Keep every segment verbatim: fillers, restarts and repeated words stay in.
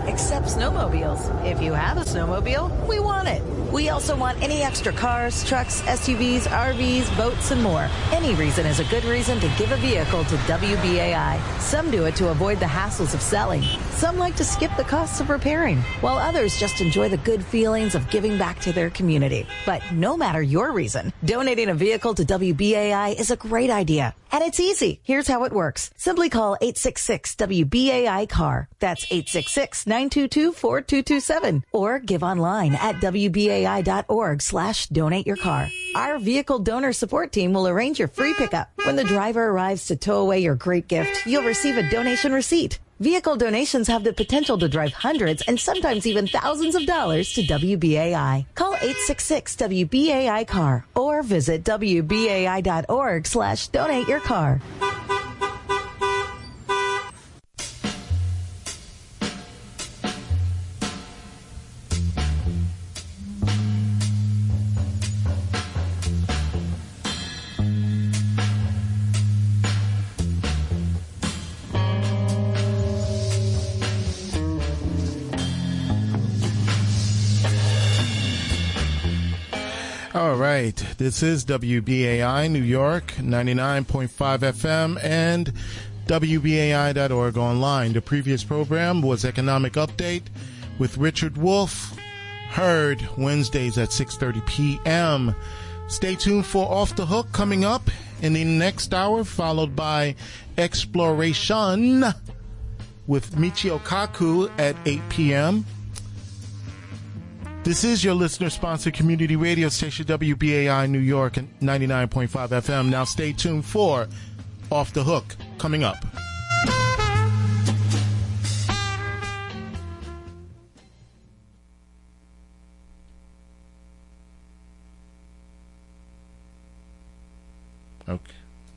except snowmobiles. If you have a snowmobile, we want it. We also want any extra cars, trucks, S U Vs, R Vs, boats, and more. Any reason is a good reason to give a vehicle to W B A I. Some do it to avoid the hassles of selling. Some like to skip the costs of repairing, while others just enjoy the good feelings of giving back to their community. But no matter your reason, donating a vehicle to W B A I is a great idea. And it's easy. Here's how it works. Simply call eight six six W B A I C A R. That's eight six six, nine two two, four two two seven. Or give online at W B A I dot org slash donate your car. Our vehicle donor support team will arrange your free pickup. When the driver arrives to tow away your great gift, you'll receive a donation receipt. Vehicle donations have the potential to drive hundreds and sometimes even thousands of dollars to W B A I. Call eight six six W B A I C A R or visit W B A I dot org slash donate your car. All right, this is W B A I New York, ninety-nine point five F M, and W B A I dot org online. The previous program was Economic Update with Richard Wolff, heard Wednesdays at six thirty p.m. Stay tuned for Off the Hook coming up in the next hour, followed by Exploration with Michio Kaku at eight p.m. This is your listener-sponsored community radio station, W B A I New York, ninety-nine point five F M. Now stay tuned for Off the Hook, coming up. Okay.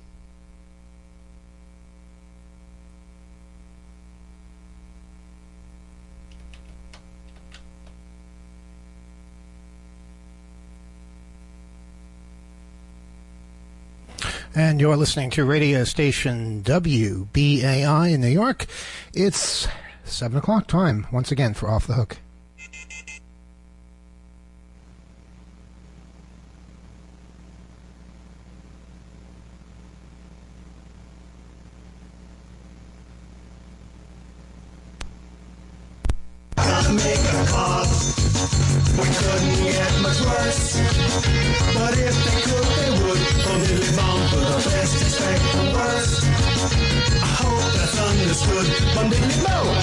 And you're listening to radio station W B A I in New York. It's seven o'clock time, once again, for Off the Hook. Gotta make a call. We couldn't get much worse. But if they could, they would. From Billy Bond for the best, expect the worst. I hope that's understood. From Billy Bond.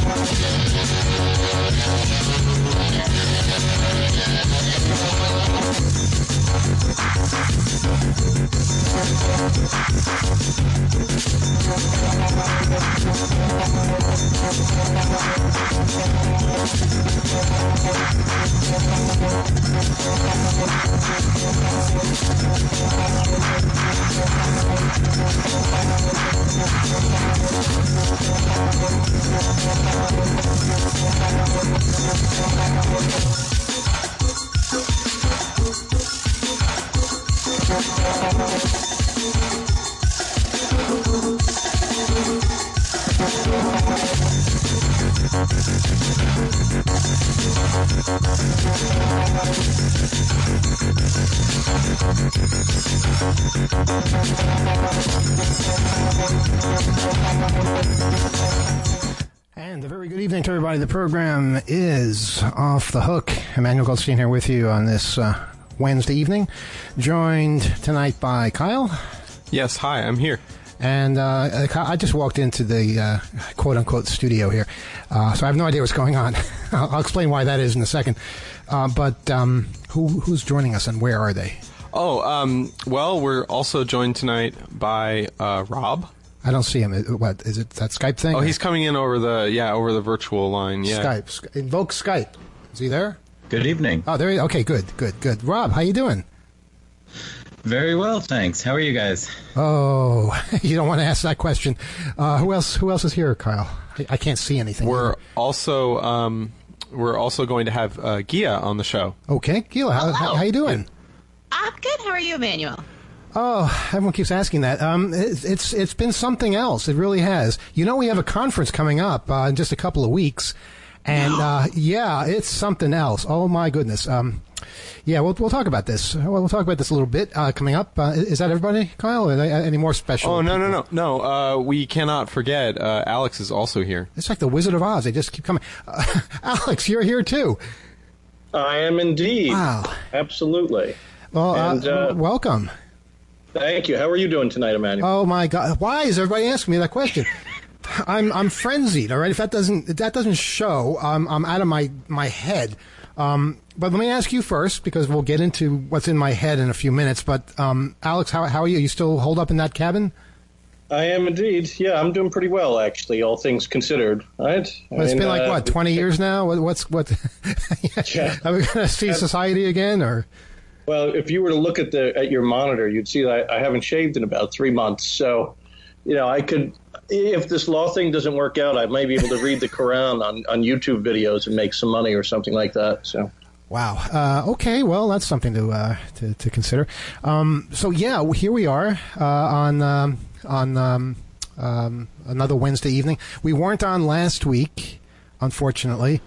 And a very good evening to everybody. The program is Off the Hook. Emmanuel Goldstein here with you on this uh, Wednesday evening, joined tonight by Kyle. Yes, hi, I'm here. And uh, I just walked into the uh, quote-unquote studio here, uh, so I have no idea what's going on. I'll, I'll explain why that is in a second. Uh, but um, who, who's joining us, and where are they? Oh, um, well, we're also joined tonight by uh, Rob. I don't see him. What is it? That Skype thing? Oh, he's coming in over the yeah over the virtual line. Yeah, Skype. Invoke Skype. Is he there? Good evening. Oh, there. He, okay, good, good, good. Rob, how you doing? Very well, thanks. How are you guys? Oh, you don't want to ask that question. Uh, who else? Who else is here, Kyle? I, I can't see anything. We're here. also um, we're also going to have uh, Gia on the show. Okay, Gia, how, how, how you doing? I'm good. How are you, Emmanuel? Oh, everyone keeps asking that. Um, it, it's it's been something else. It really has. You know, we have a conference coming up uh, in just a couple of weeks, And, uh, yeah, it's something else. Oh, my goodness. Um, yeah, we'll, we'll talk about this. We'll, we'll talk about this a little bit uh, coming up. Uh, is that everybody, Kyle? Are there any more special? Oh, no, people? no, no. No, uh, we cannot forget. Uh, Alex is also here. It's like the Wizard of Oz. They just keep coming. Uh, Alex, you're here, too. I am indeed. Wow. Absolutely. Well, and, uh, uh, welcome. Thank you. How are you doing tonight, Emmanuel? Oh, my God. Why is everybody asking me that question? I'm I'm frenzied, all right? If that doesn't if that doesn't show, um, I'm out of my, my head. Um, but let me ask you first, because we'll get into what's in my head in a few minutes. But, um, Alex, how how are you? You still holed up in that cabin? I am indeed. Yeah, I'm doing pretty well, actually, all things considered. Right? Well, it's I mean, been like, uh, what, twenty years now? What, what's what? Yeah. Are we going to see society again? Or Well, if you were to look at the at your monitor, you'd see that I, I haven't shaved in about three months. So, you know, I could, if this law thing doesn't work out, I might be able to read the Quran on, on YouTube videos and make some money or something like that. So. Wow. Uh, okay. Well, that's something to uh, to, to consider. Um, so yeah, here we are uh, on um, on um, um, another Wednesday evening. We weren't on last week, unfortunately,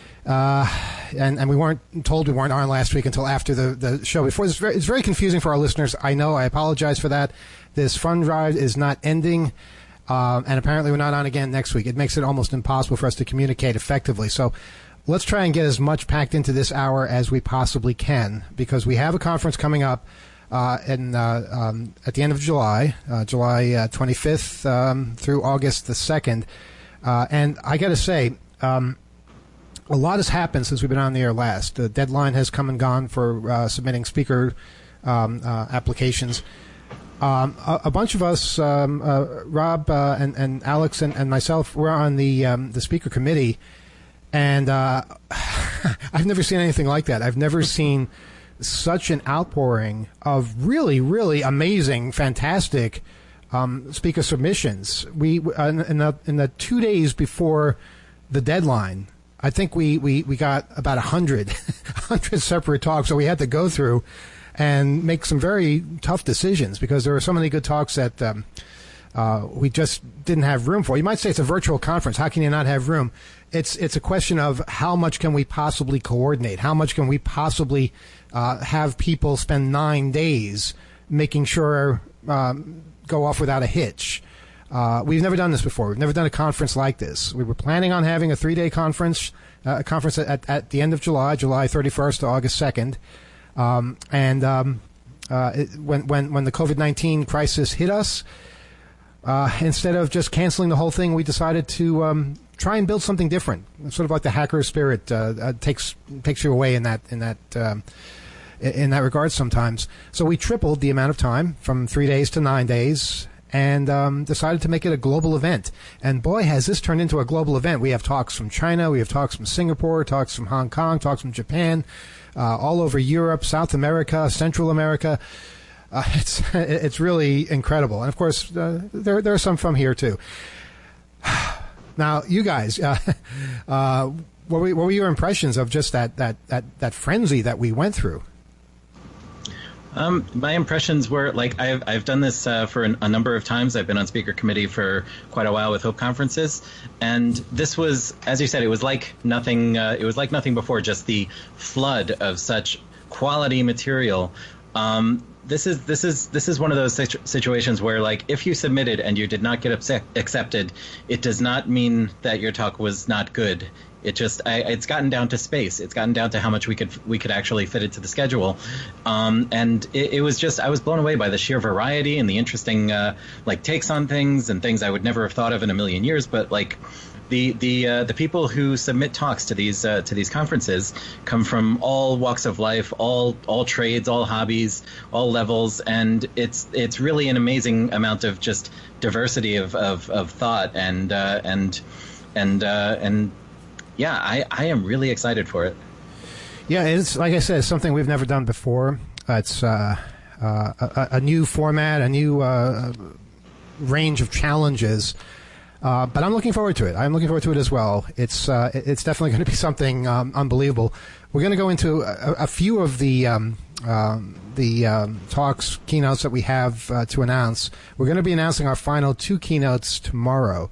uh, and and we weren't told we weren't on last week until after the, the show. Before it's very, it's very confusing for our listeners. I know. I apologize for that. This fund drive is not ending. Um, and apparently we're not on again next week. It makes it almost impossible for us to communicate effectively. So let's try and get as much packed into this hour as we possibly can, because we have a conference coming up uh, in, uh, um, at the end of July, uh, July uh, twenty-fifth um, through August the second. Uh, and I got to say, um, a lot has happened since we've been on the air last. The deadline has come and gone for uh, submitting speaker um, uh, applications. Um, a, a bunch of us, um, uh, Rob uh, and, and Alex and, and myself, were on the um, the speaker committee, and uh, I've never seen anything like that. I've never seen such an outpouring of really, really amazing, fantastic um, speaker submissions. We uh, in the in the two days before the deadline, I think we, we, we got about a hundred, hundred separate talks that we had to go through and make some very tough decisions, because there were so many good talks that um, uh, we just didn't have room for. You might say it's a virtual conference. How can you not have room? It's it's a question of how much can we possibly coordinate? How much can we possibly uh, have people spend nine days making sure um, go off without a hitch? Uh, we've never done this before. We've never done a conference like this. We were planning on having a three-day conference, uh, a conference at, at the end of July, July thirty-first to August second. Um, and um, uh, it, when when when the COVID nineteen crisis hit us, uh, instead of just canceling the whole thing, we decided to um, try and build something different. Sort of like the hacker spirit uh, uh, takes takes you away in that in that um, in that regard sometimes. So we tripled the amount of time from three days to nine days. And um, decided to make it a global event. And boy, has this turned into a global event. We have talks from China, we have talks from Singapore, talks from Hong Kong, talks from Japan, uh, all over Europe, South America, Central America. Uh, it's it's really incredible. And of course, uh, there there are some from here too. Now, you guys, uh, uh, what were, what were your impressions of just that that that that frenzy that we went through? Um, my impressions were, like, I've I've done this uh, for an, a number of times. I've been on speaker committee for quite a while with Hope conferences, and this was, as you said, it was like nothing. Uh, it was like nothing before. Just the flood of such quality material. Um, this is this is this is one of those situ- situations where, like, if you submitted and you did not get upset, accepted, it does not mean that your talk was not good. It just, I, it's gotten down to space. It's gotten down to how much we could we could actually fit into the schedule, um, and it, it was just, I was blown away by the sheer variety and the interesting uh, like takes on things and things I would never have thought of in a million years. But like the the uh, the people who submit talks to these uh, to these conferences come from all walks of life, all all trades, all hobbies, all levels, and it's it's really an amazing amount of just diversity of of, of thought and uh, and and uh, and. Yeah, I, I am really excited for it. Yeah, it's, like I said, it's something we've never done before. Uh, it's uh, uh, a, a new format, a new uh, range of challenges. Uh, but I'm looking forward to it. I'm looking forward to it as well. It's uh, it's definitely going to be something um, unbelievable. We're going to go into a, a few of the um, um, the um, talks, keynotes that we have uh, to announce. We're going to be announcing our final two keynotes tomorrow.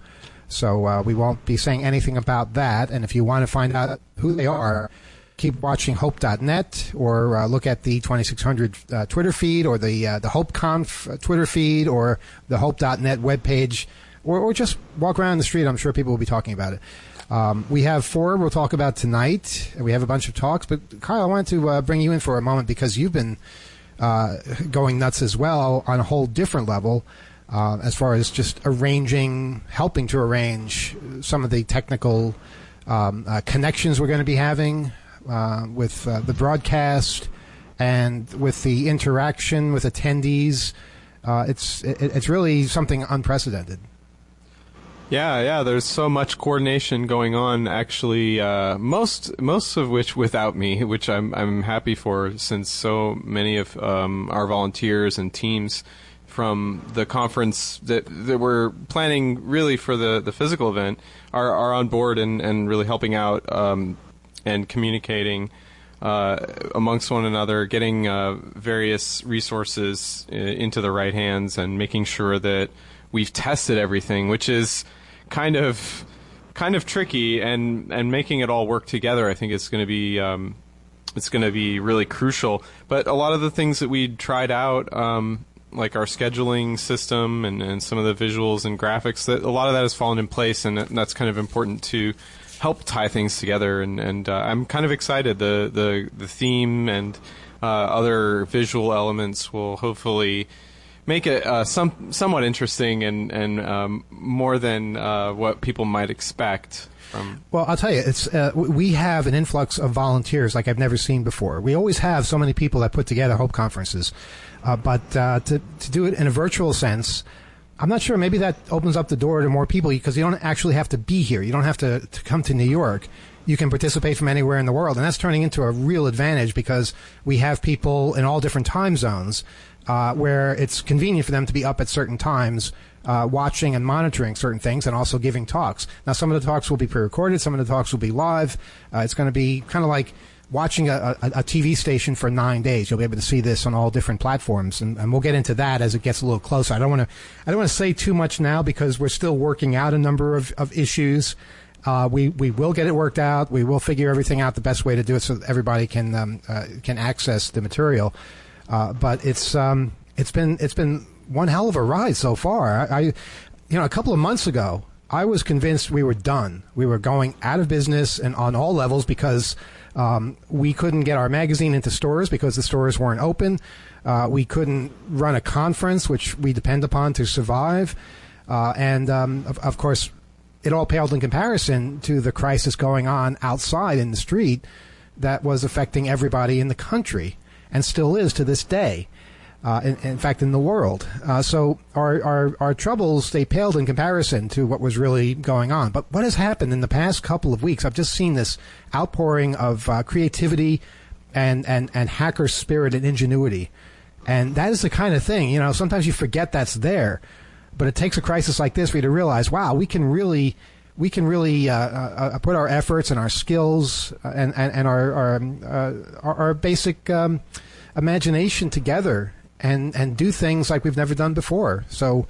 So uh, we won't be saying anything about that. And if you want to find out who they are, keep watching hope dot net or uh, look at the twenty-six hundred uh, Twitter feed or the uh, the HopeConf Twitter feed or the hope dot net webpage, or, or just walk around the street. I'm sure people will be talking about it. Um, we have four we'll talk about tonight. We have a bunch of talks. But, Kyle, I wanted to uh, bring you in for a moment because you've been uh, going nuts as well on a whole different level uh, as far as just arranging, helping to arrange some of the technical um, uh, connections we're going to be having uh, with uh, the broadcast and with the interaction with attendees. Uh, it's it, it's really something unprecedented. Yeah, yeah. There's so much coordination going on. Actually, uh, most most of which without me, which I'm I'm happy for, since so many of um, our volunteers and teams from the conference that that we're planning really for the, the physical event are are on board and, and really helping out um, and communicating uh, amongst one another, getting uh, various resources uh, into the right hands, and making sure that we've tested everything, which is kind of kind of tricky, and, and making it all work together, I think it's going to be um, it's going to be really crucial. But a lot of the things that we tried out, um, like our scheduling system and, and some of the visuals and graphics, that a lot of that has fallen in place, and that's kind of important to help tie things together. And, and uh, I'm kind of excited. The the the theme and uh, other visual elements will hopefully make it uh, some somewhat interesting and and um, more than uh, what people might expect from. Well, I'll tell you, it's uh, we have an influx of volunteers like I've never seen before. We always have so many people that put together Hope conferences, uh, but uh, to to do it in a virtual sense, I'm not sure. Maybe that opens up the door to more people because you don't actually have to be here. You don't have to, to come to New York. You can participate from anywhere in the world, and that's turning into a real advantage because we have people in all different time zones. Uh, where it's convenient for them to be up at certain times, uh, watching and monitoring certain things and also giving talks. Now, some of the talks will be pre-recorded, some of the talks will be live. Uh, it's going to be kind of like watching a, a, a T V station for nine days. You'll be able to see this on all different platforms, and, and we'll get into that as it gets a little closer. I don't want to, I don't want to say too much now because we're still working out a number of, of issues. Uh, we, we will get it worked out. We will figure everything out the best way to do it so that everybody can, um, uh, can access the material. Uh, but it's um, it's been it's been one hell of a ride so far. I, I, you know, a couple of months ago, I was convinced we were done. We were going out of business and on all levels because um, we couldn't get our magazine into stores because the stores weren't open. Uh, we couldn't run a conference, which we depend upon to survive. Uh, and um, of, of course, it all paled in comparison to the crisis going on outside in the street that was affecting everybody in the country. And still is to this day, uh, in, in fact, in the world. Uh, so our, our our troubles, they paled in comparison to what was really going on. But what has happened in the past couple of weeks, I've just seen this outpouring of uh, creativity and, and, and hacker spirit and ingenuity. And that is the kind of thing, you know, sometimes you forget that's there. But it takes a crisis like this for you to realize, wow, we can really... We can really uh, uh, put our efforts and our skills and, and, and our our, uh, our our basic um, imagination together and, and do things like we've never done before. So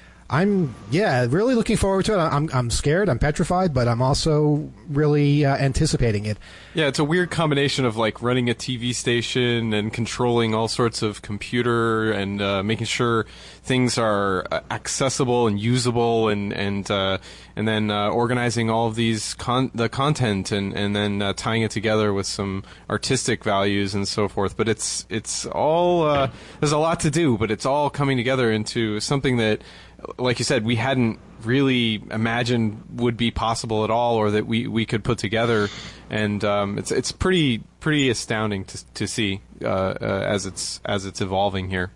I'm, yeah, really looking forward to it. I'm I'm scared, I'm petrified, but I'm also really uh, anticipating it. Yeah, it's a weird combination of like running a T V station and controlling all sorts of computer and uh, making sure things are accessible and usable, and and uh, and then uh, organizing all of these con- the content and and then uh, tying it together with some artistic values and so forth. But it's it's all uh, there's a lot to do, but it's all coming together into something that, like you said, we hadn't really imagined would be possible at all, or that we, we could put together, and um, it's it's pretty pretty astounding to to see uh, uh, as it's as it's evolving here.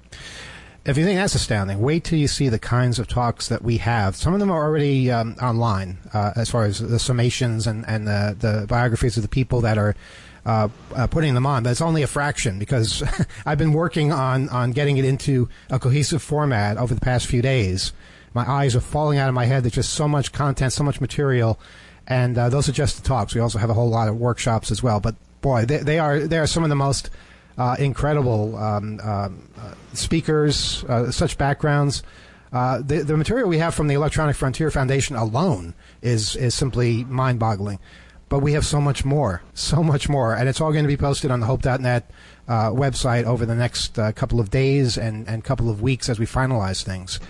If you think that's astounding, wait till you see the kinds of talks that we have. Some of them are already um, online, uh, as far as the summations and and the, the biographies of the people that are Uh, uh, putting them on, but it's only a fraction because I've been working on, on getting it into a cohesive format over the past few days. My eyes are falling out of my head. There's just so much content, so much material, and uh, those are just the talks. We also have a whole lot of workshops as well. But boy, they, they are they are some of the most uh, incredible um, um, uh, speakers, uh, such backgrounds. Uh, the, the material we have from the Electronic Frontier Foundation alone is is simply mind-boggling. But we have so much more, so much more. And it's all going to be posted on the hope dot net uh, website over the next uh, couple of days and, and couple of weeks as we finalize things.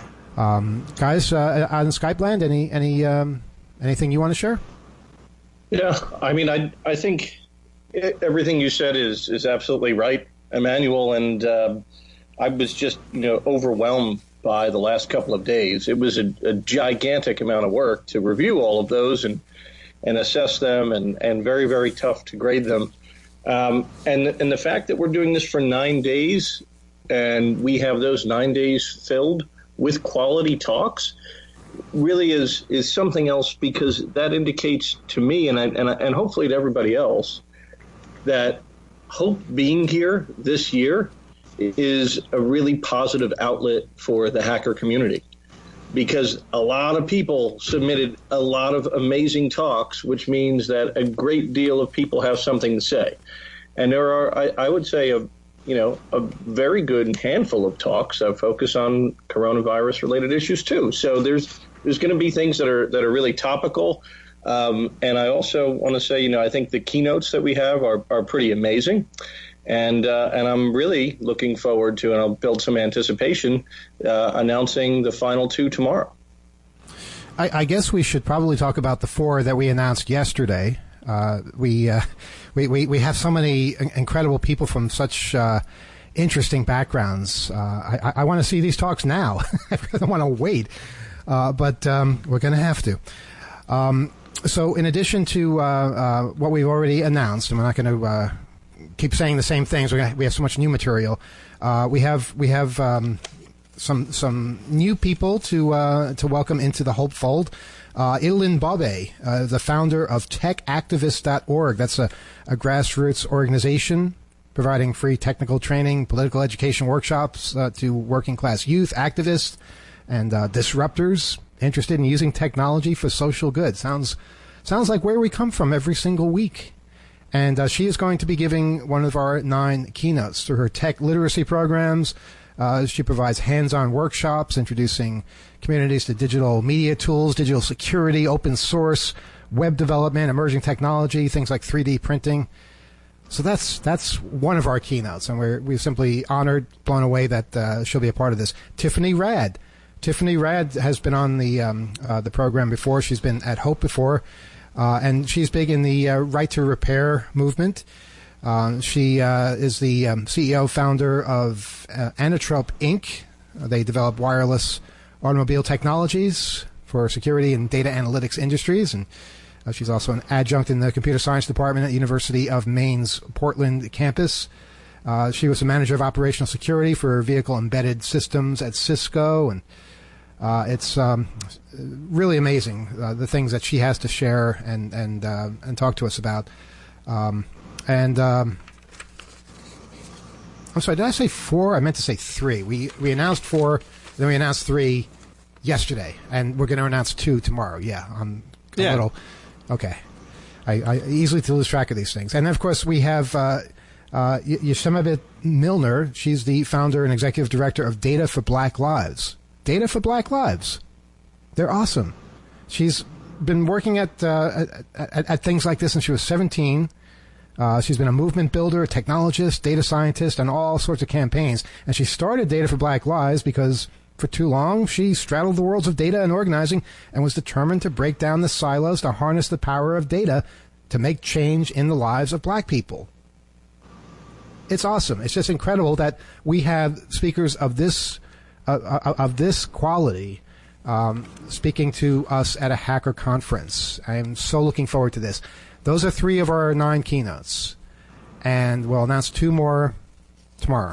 Um, guys, uh, on Skype land, any, any, um, anything you want to share? Yeah, I mean, I I think everything you said is, is absolutely right, Emmanuel. And uh, I was just, you know, overwhelmed by the last couple of days. It was a, a gigantic amount of work to review all of those and and assess them, and, and very, very tough to grade them. Um, and and the fact that we're doing this for nine days and we have those nine days filled with quality talks really is is something else, because that indicates to me and I, and and hopefully to everybody else that Hope being here this year is a really positive outlet for the hacker community, because a lot of people submitted a lot of amazing talks, which means that a great deal of people have something to say. And there are, I, I would say, a you know, a very good handful of talks that focus on coronavirus-related issues too. So there's there's going to be things that are that are really topical. Um, and I also want to say, you know, I think the keynotes that we have are, are pretty amazing. And uh, and I'm really looking forward to, and I'll build some anticipation, uh, announcing the final two tomorrow. I, I guess we should probably talk about the four that we announced yesterday. Uh, we, uh, we we we have so many incredible people from such uh, interesting backgrounds. Uh, I, I want to see these talks now. I don't want to wait, uh, but um, we're going to have to. Um, so, in addition to uh, uh, what we've already announced, and we're not going to uh, keep saying the same things. We're gonna, we have so much new material. Uh, we have we have um, some some new people to uh, to welcome into the Hope fold. Uh, Ilan Bobe, uh, the founder of tech activist dot org. That's a, a grassroots organization providing free technical training, political education workshops uh, to working class youth, activists, and uh, disruptors interested in using technology for social good. Sounds sounds like where we come from every single week. And uh, she is going to be giving one of our nine keynotes through her tech literacy programs. Uh, she provides hands-on workshops introducing communities to digital media tools, digital security, open source, web development, emerging technology, things like three D printing. So that's that's one of our keynotes, and we're we're simply honored, blown away that uh, she'll be a part of this. Tiffany Rad. Tiffany Rad has been on the um, uh, the program before. She's been at Hope before. Uh, and she's big in the uh, right to repair movement. Uh, she uh, is the um, C E O founder of uh, Anatrope Incorporated. Uh, they develop wireless automobile technologies for security and data analytics industries. And uh, she's also an adjunct in the computer science department at the University of Maine's Portland campus. Uh, she was the manager of operational security for vehicle embedded systems at Cisco, and Uh, it's um, really amazing uh, the things that she has to share and and uh, and talk to us about. Um, and um, I'm sorry, did I say four? I meant to say three. We we announced four, then we announced three yesterday, and we're going to announce two tomorrow. Yeah, I'm a yeah. little okay. I, I easily lose track of these things. And then, of course, we have uh, uh, Yosemite Milner. She's the founder and executive director of Data for Black Lives. Data for Black Lives. They're awesome. She's been working at, uh, at, at, at things like this since she was seventeen. Uh, she's been a movement builder, a technologist, data scientist, and all sorts of campaigns. And she started Data for Black Lives because for too long she straddled the worlds of data and organizing and was determined to break down the silos to harness the power of data to make change in the lives of black people. It's awesome. It's just incredible that we have speakers of this Uh, of this quality um, speaking to us at a hacker conference. I am so looking forward to this. Those are three of our nine keynotes, and we'll announce two more tomorrow.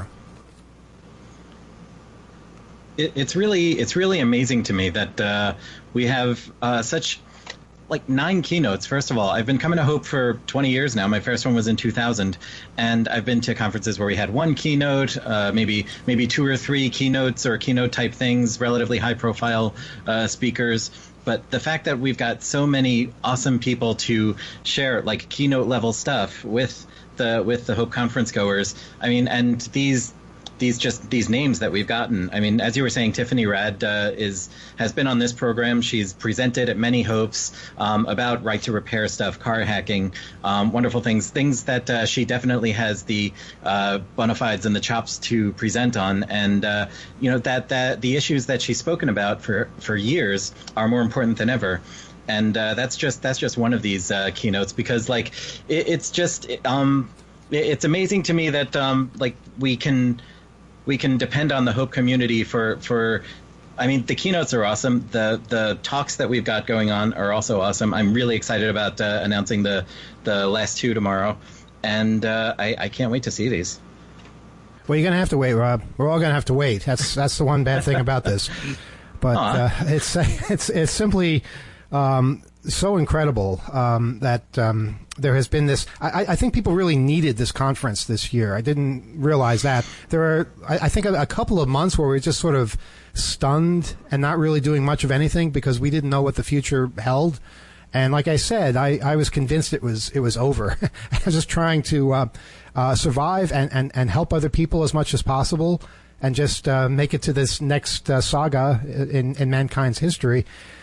It, it's really it's really amazing to me that uh, we have uh, such like nine keynotes. First of all, I've been coming to Hope for twenty years now. My first one was in two thousand, and I've been to conferences where we had one keynote, uh, maybe maybe two or three keynotes or keynote type things, relatively high profile uh, speakers. But the fact that we've got so many awesome people to share like keynote level stuff with the with the Hope conference goers, I mean, and these these just these names that we've gotten. I mean, as you were saying, Tiffany Rad uh, is has been on this program. She's presented at many Hopes um, about right to repair stuff, car hacking, um, wonderful things, things that uh, she definitely has the uh, bona fides and the chops to present on. And uh, you know that that the issues that she's spoken about for for years are more important than ever. And uh, that's just that's just one of these uh, keynotes, because like it, it's just um, it, it's amazing to me that um, like we can. We can depend on the Hope community for, for, I mean, the keynotes are awesome. The the talks that we've got going on are also awesome. I'm really excited about uh, announcing the, the last two tomorrow, and uh, I, I can't wait to see these. Well, you're going to have to wait, Rob. We're all going to have to wait. That's that's the one bad thing about this. But uh, it's it's it's simply um, so incredible um, that um, there has been this. I, I think people really needed this conference this year. I didn't realize that. There are, I, I think, a, a couple of months where we were just sort of stunned and not really doing much of anything because we didn't know what the future held. And like I said, I, I was convinced it was it was over. I was just trying to uh, uh, survive and, and, and help other people as much as possible and just uh, make it to this next uh, saga in, in mankind's history.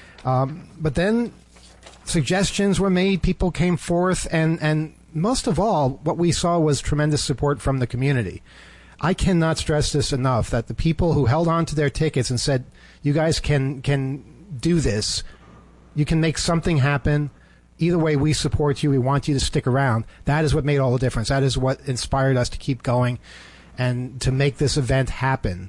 Um, but then suggestions were made, people came forth, and, and most of all, what we saw was tremendous support from the community. I cannot stress this enough, that the people who held on to their tickets and said, you guys can can do this, you can make something happen, either way we support you, we want you to stick around. That is what made all the difference. That is what inspired us to keep going and to make this event happen.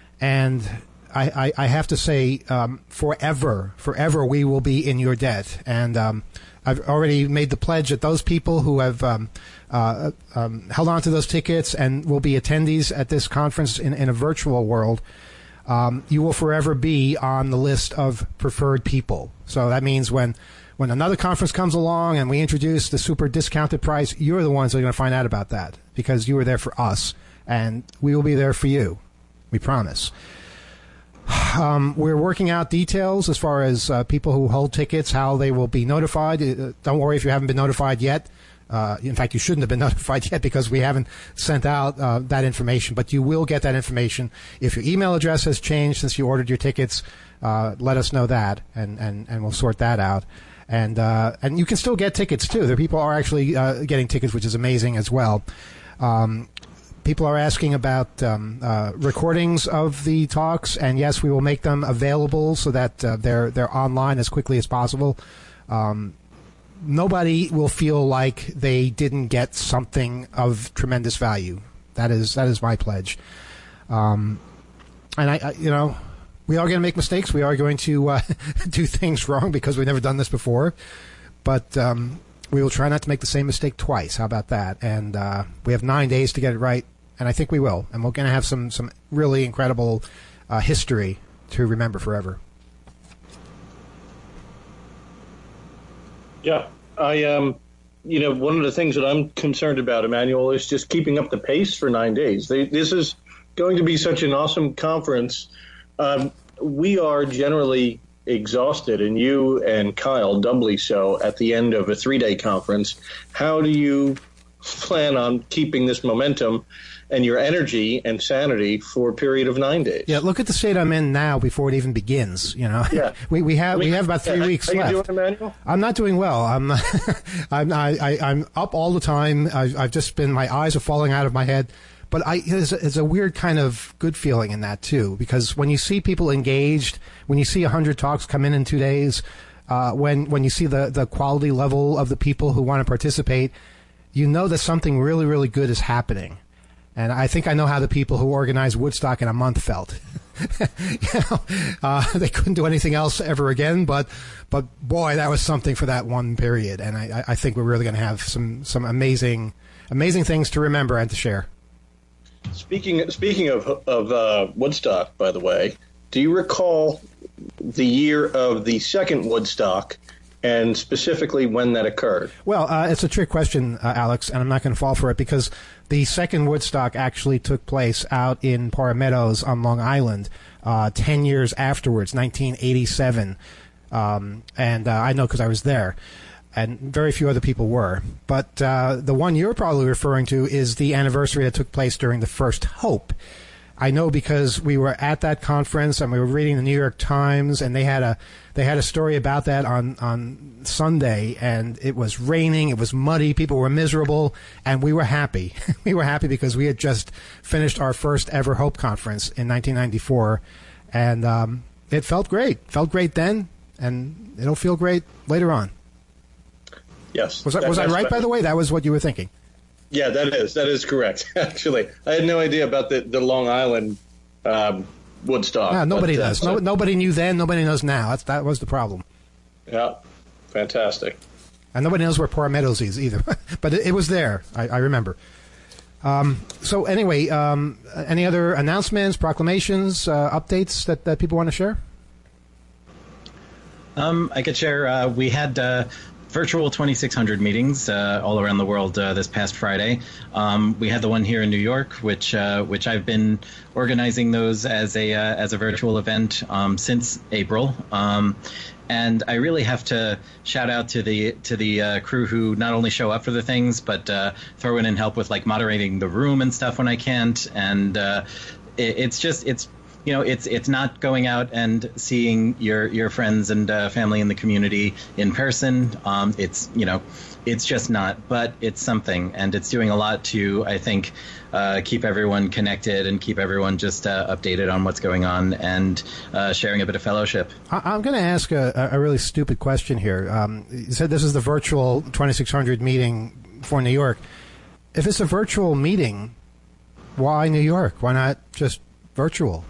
And I, I, I have to say, um, forever, forever we will be in your debt. And um, I've already made the pledge that those people who have um, uh, um, held on to those tickets and will be attendees at this conference in, in a virtual world, um, you will forever be on the list of preferred people. So that means when, when another conference comes along and we introduce the super discounted price, you're the ones that are going to find out about that because you were there for us, and we will be there for you. We promise. Um, we're working out details as far as uh, people who hold tickets, how they will be notified. Uh, don't worry if you haven't been notified yet. Uh, in fact, you shouldn't have been notified yet because we haven't sent out uh, that information. But you will get that information. If your email address has changed since you ordered your tickets, uh, let us know that, and, and, and we'll sort that out. And uh, and you can still get tickets, too. There people are actually uh, getting tickets, which is amazing as well. Um People are asking about um, uh, recordings of the talks, and yes, we will make them available so that uh, they're they're online as quickly as possible. Um, nobody will feel like they didn't get something of tremendous value. That is that is my pledge. Um, and I, I, you know, we are going to make mistakes. We are going to uh, do things wrong because we've never done this before, but. Um, We will try not to make the same mistake twice. How about that? And uh, we have nine days to get it right, and I think we will. And we're going to have some, some really incredible uh, history to remember forever. Yeah, I um, you know, one of the things that I'm concerned about, Emmanuel, is just keeping up the pace for nine days. They, this is going to be such an awesome conference. Um, we are generally exhausted, and you and Kyle doubly so at the end of a three-day conference. How do you plan on keeping this momentum and your energy and sanity for a period of nine days? Yeah, look at the state I'm in now before it even begins. You know, yeah, we we have I mean, we have about three how, weeks how left. You doing, Emmanuel? I'm not doing well. I'm I'm I, I, I'm up all the time. I, I've just been my eyes are falling out of my head. But I, there's, a, there's a weird kind of good feeling in that, too, because when you see people engaged, when you see one hundred talks come in in two days, uh, when, when you see the, the quality level of the people who want to participate, you know that something really, really good is happening. And I think I know how the people who organized Woodstock in a month felt. you know, uh, they couldn't do anything else ever again, but, but boy, that was something for that one period. And I, I think we're really going to have some, some amazing, amazing things to remember and to share. Speaking speaking of of uh, Woodstock, by the way, do you recall the year of the second Woodstock, and specifically when that occurred? Well, uh, it's a trick question, uh, Alex, and I'm not going to fall for it because the second Woodstock actually took place out in Parra Meadows on Long Island uh, ten years afterwards, nineteen eighty-seven, um, and uh, I know because I was there. And very few other people were. But uh, the one you're probably referring to is the anniversary that took place during the first Hope. I know because we were at that conference and we were reading the New York Times, and they had a they had a story about that on, on Sunday, and it was raining, it was muddy, people were miserable, and we were happy. We were happy because we had just finished our first ever Hope Conference in nineteen ninety-four, and um, it felt great. Felt great then, and it'll feel great later on. Yes. Was, that, was I right, by the way? That was what you were thinking? Yeah, that is. That is correct, actually. I had no idea about the, the Long Island um, Woodstock. Yeah, nobody but, uh, does. so, No, nobody knew then, nobody knows now. That's, that was the problem. Yeah, fantastic. And nobody knows where Poor Meadows is either. But it, it was there, I, I remember. Um, so anyway, um, any other announcements, proclamations, uh, updates that, that people want to share? Um, I could share. Uh, we had... Uh, virtual twenty-six hundred meetings uh, all around the world uh, this past Friday. Um, we had the one here in New York, which uh, which I've been organizing those as a uh, as a virtual event um, since April. Um, and I really have to shout out to the to the uh, crew who not only show up for the things, but uh, throw in and help with like moderating the room and stuff when I can't. And uh, it, it's just it's. You know, it's it's not going out and seeing your your friends and uh, family in the community in person. Um, it's you know, it's just not. But it's something, and it's doing a lot to, I think, uh, keep everyone connected and keep everyone just uh, updated on what's going on and uh, sharing a bit of fellowship. I, I'm going to ask a, a really stupid question here. Um, you said this is the virtual twenty-six hundred meeting for New York. If it's a virtual meeting, why New York? Why not just virtual?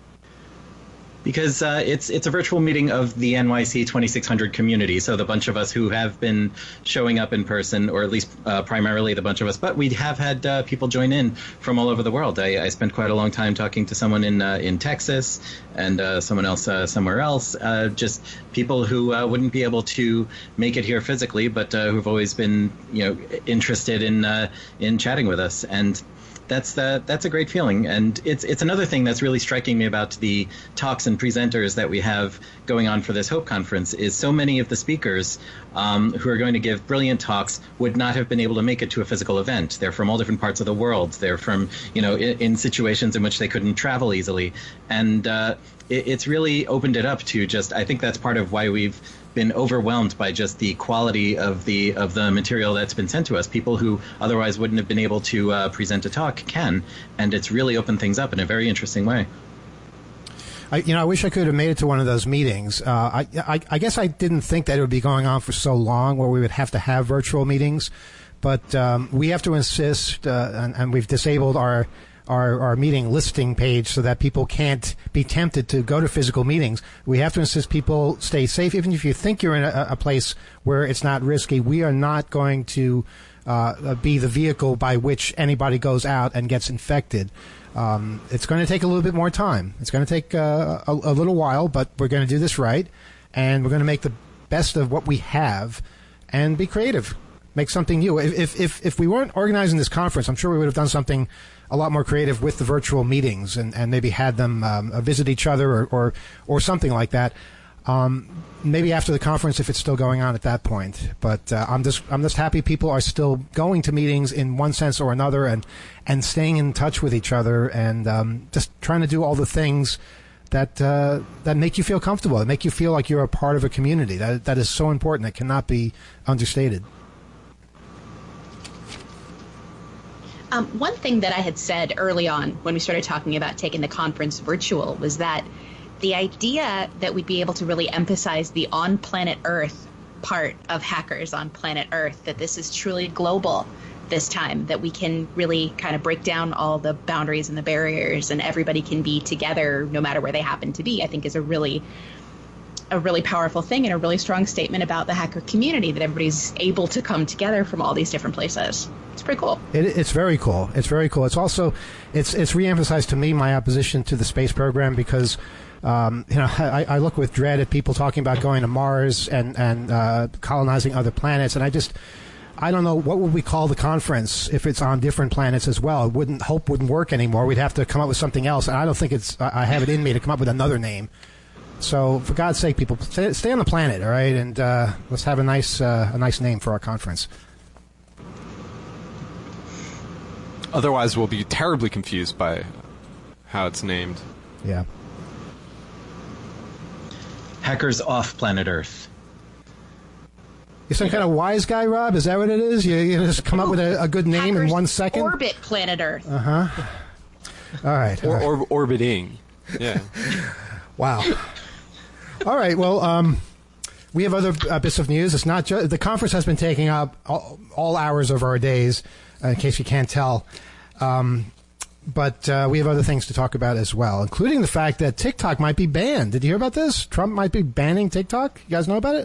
Because uh, it's it's a virtual meeting of the N Y C twenty-six hundred community, so the bunch of us who have been showing up in person, or at least uh, primarily the bunch of us, but we have had uh, people join in from all over the world. I, I spent quite a long time talking to someone in uh, in Texas and uh, someone else uh, somewhere else, uh, just people who uh, wouldn't be able to make it here physically, but uh, who've always been you know interested in uh, in chatting with us. And That's the, that's a great feeling, and it's it's another thing that's really striking me about the talks and presenters that we have going on for this Hope Conference is so many of the speakers um, who are going to give brilliant talks would not have been able to make it to a physical event. They're from all different parts of the world. They're from you know in, in situations in which they couldn't travel easily, and uh, it, it's really opened it up to just. I think that's part of why we've been overwhelmed by just the quality of the of the material that's been sent to us. People who otherwise wouldn't have been able to uh, present a talk can, and it's really opened things up in a very interesting way. I, you know, I wish I could have made it to one of those meetings. Uh, I, I, I guess I didn't think that it would be going on for so long, where we would have to have virtual meetings. But um, we have to insist, uh, and, and we've disabled our. Our, our meeting listing page so that people can't be tempted to go to physical meetings. We have to insist people stay safe. Even if you think you're in a, a place where it's not risky, we are not going to uh, be the vehicle by which anybody goes out and gets infected. Um, it's going to take a little bit more time. It's going to take uh, a, a little while, but we're going to do this right, and we're going to make the best of what we have and be creative. Make something new. If, if, if we weren't organizing this conference, I'm sure we would have done something a lot more creative with the virtual meetings and, and maybe had them um, visit each other or, or, or something like that. Um, maybe after the conference, if it's still going on at that point. But uh, I'm just I'm just happy people are still going to meetings in one sense or another and, and staying in touch with each other and um, just trying to do all the things that uh, that make you feel comfortable, that make you feel like you're a part of a community. That that is so important. It cannot be understated. Um, one thing that I had said early on when we started talking about taking the conference virtual was that the idea that we'd be able to really emphasize the on planet Earth part of Hackers on Planet Earth, that this is truly global this time, that we can really kind of break down all the boundaries and the barriers and everybody can be together no matter where they happen to be, I think is a really a really powerful thing and a really strong statement about the hacker community, that everybody's able to come together from all these different places. It's pretty cool. It, it's very cool. It's very cool. It's also, it's it's reemphasized to me my opposition to the space program because, um, you know, I, I look with dread at people talking about going to Mars and, and uh, colonizing other planets, and I just, I don't know, what would we call the conference if it's on different planets as well? It wouldn't, Hope wouldn't work anymore. We'd have to come up with something else, and I don't think it's, I have it in me to come up with another name. So, for God's sake, people, stay, stay on the planet, all right? And uh, let's have a nice, uh, a nice name for our conference. Otherwise, we'll be terribly confused by how it's named. Yeah. Hackers off planet Earth. You're some kind of wise guy, Rob? Is that what it is? You, you just come up with a, a good name Hackers in one second? Orbit planet Earth. Uh-huh. All right. Or, all right. or orbiting. Yeah. Wow. All right. Well, um, we have other uh, bits of news. It's not just the conference has been taking up all, all hours of our days, uh, in case you can't tell. Um, but uh, we have other things to talk about as well, including the fact that TikTok might be banned. Did you hear about this? Trump might be banning TikTok. You guys know about it?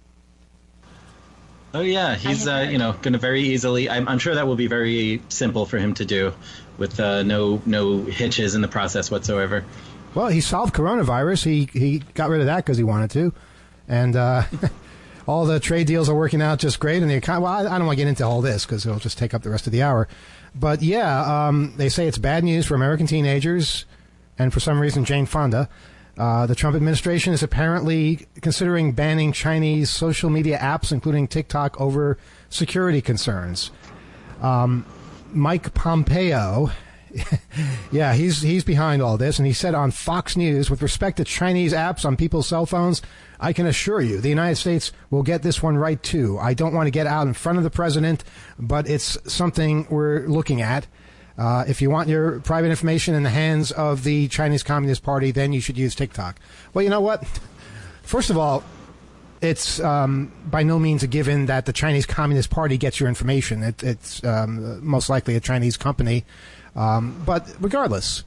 Oh yeah, he's uh, you know going to very easily. I'm, I'm sure that will be very simple for him to do, with uh, no no hitches in the process whatsoever. Well, he solved coronavirus. He he got rid of that because he wanted to, and uh, all the trade deals are working out just great. And the economy. Well, I, I don't want to get into all this because it'll just take up the rest of the hour. But yeah, um, they say it's bad news for American teenagers, and for some reason, Jane Fonda. Uh, the Trump administration is apparently considering banning Chinese social media apps, including TikTok, over security concerns. Um, Mike Pompeo, yeah, he's he's behind all this, and he said on Fox News, with respect to Chinese apps on people's cell phones, I can assure you the United States will get this one right, too. I don't want to get out in front of the president, but it's something we're looking at. Uh, if you want your private information in the hands of the Chinese Communist Party, then you should use TikTok. Well, you know what? First of all, it's um, by no means a given that the Chinese Communist Party gets your information. It, it's um, most likely a Chinese company. Um, but regardless,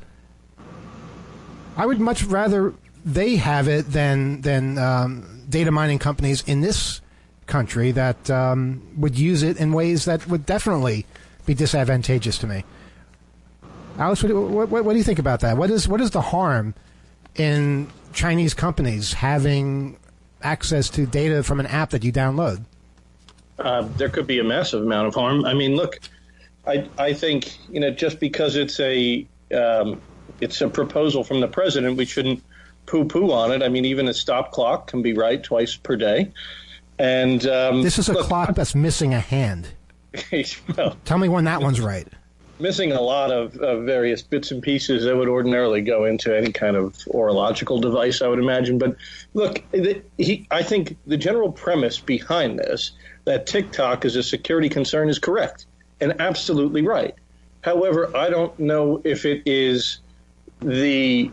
I would much rather they have it than, than um, data mining companies in this country that um, would use it in ways that would definitely be disadvantageous to me. Alex, what, what, what do you think about that? What is what is the harm in Chinese companies having access to data from an app that you download? Uh, there could be a massive amount of harm. I mean, look, I I think you know just because it's a um, it's a proposal from the president, we shouldn't poo-poo on it. I mean, even a stop clock can be right twice per day. And um, this is a look, clock that's missing a hand. Well, tell me when that one's right. Missing a lot of, of various bits and pieces that would ordinarily go into any kind of orological device, I would imagine. But look, the, he, I think the general premise behind this, that TikTok is a security concern, is correct and absolutely right. However, I don't know if it is the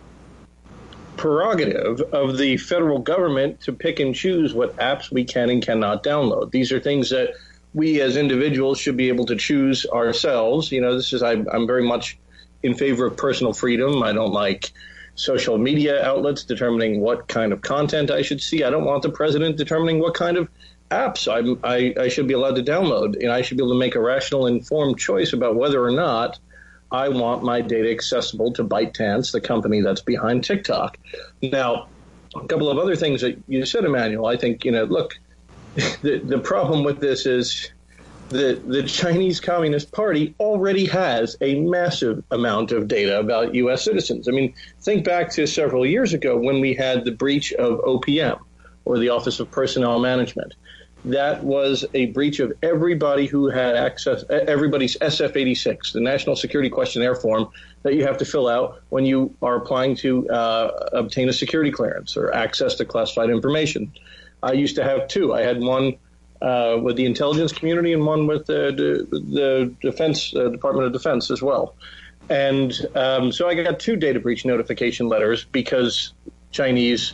prerogative of the federal government to pick and choose what apps we can and cannot download. These are things that we as individuals should be able to choose ourselves. You know, this is, I'm, I'm very much in favor of personal freedom. I don't like social media outlets determining what kind of content I should see. I don't want the president determining what kind of apps I'm, I, I should be allowed to download. And I should be able to make a rational, informed choice about whether or not I want my data accessible to ByteDance, the company that's behind TikTok. Now, a couple of other things that you said, Emmanuel, I think, you know, look, The, the problem with this is the the Chinese Communist Party already has a massive amount of data about U S citizens. I mean, think back to several years ago when we had the breach of O P M, or the Office of Personnel Management. That was a breach of everybody who had access, everybody's S F eighty-six, the National Security Questionnaire form that you have to fill out when you are applying to uh, obtain a security clearance or access to classified information. I used to have two. I had one uh, with the intelligence community and one with the, the, the Defense uh, Department of Defense as well. And um, so I got two data breach notification letters because Chinese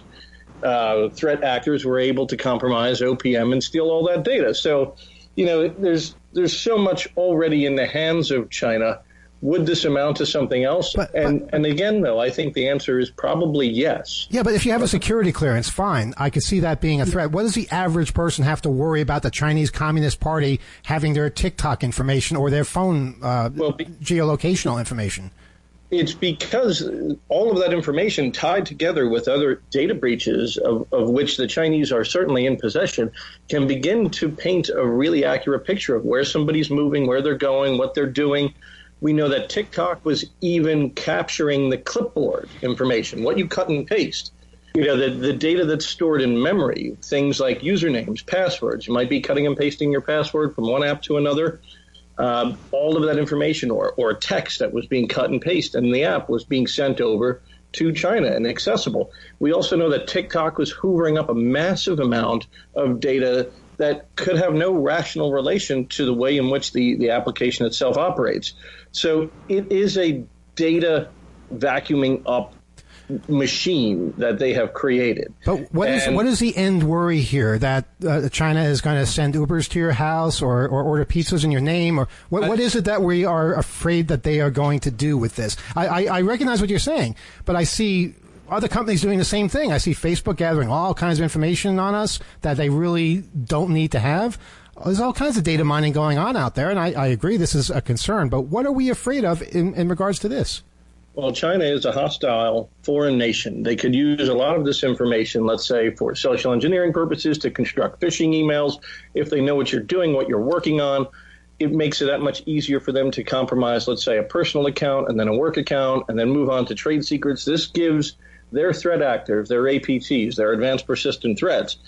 uh, threat actors were able to compromise O P M and steal all that data. So, you know, there's there's so much already in the hands of China. Would this amount to something else? But, and but, and again, though, I think the answer is probably yes. Yeah, but if you have a security clearance, fine. I could see that being a threat. What does the average person have to worry about the Chinese Communist Party having their TikTok information or their phone uh, well, be, geolocational information? It's because all of that information tied together with other data breaches of, of which the Chinese are certainly in possession can begin to paint a really accurate picture of where somebody's moving, where they're going, what they're doing. We know that TikTok was even capturing the clipboard information, what you cut and paste. You know, the, the data that's stored in memory, things like usernames, passwords. You might be cutting and pasting your password from one app to another. uh, all of that information or, or text that was being cut and pasted in the app was being sent over to China and accessible. We also know that TikTok was hoovering up a massive amount of data that could have no rational relation to the way in which the, the application itself operates. So it is a data vacuuming up machine that they have created. But what is and, what is the end worry here? That uh, China is going to send Ubers to your house or, or order pizzas in your name? Or what, I, what is it that we are afraid that they are going to do with this? I, I, I recognize what you're saying, but I see other companies doing the same thing. I see Facebook gathering all kinds of information on us that they really don't need to have. There's all kinds of data mining going on out there, and I, I agree this is a concern. But what are we afraid of in, in regards to this? Well, China is a hostile foreign nation. They could use a lot of this information, let's say, for social engineering purposes to construct phishing emails. If they know what you're doing, what you're working on, it makes it that much easier for them to compromise, let's say, a personal account and then a work account and then move on to trade secrets. This gives their threat actors, their A P Ts, their advanced persistent threats,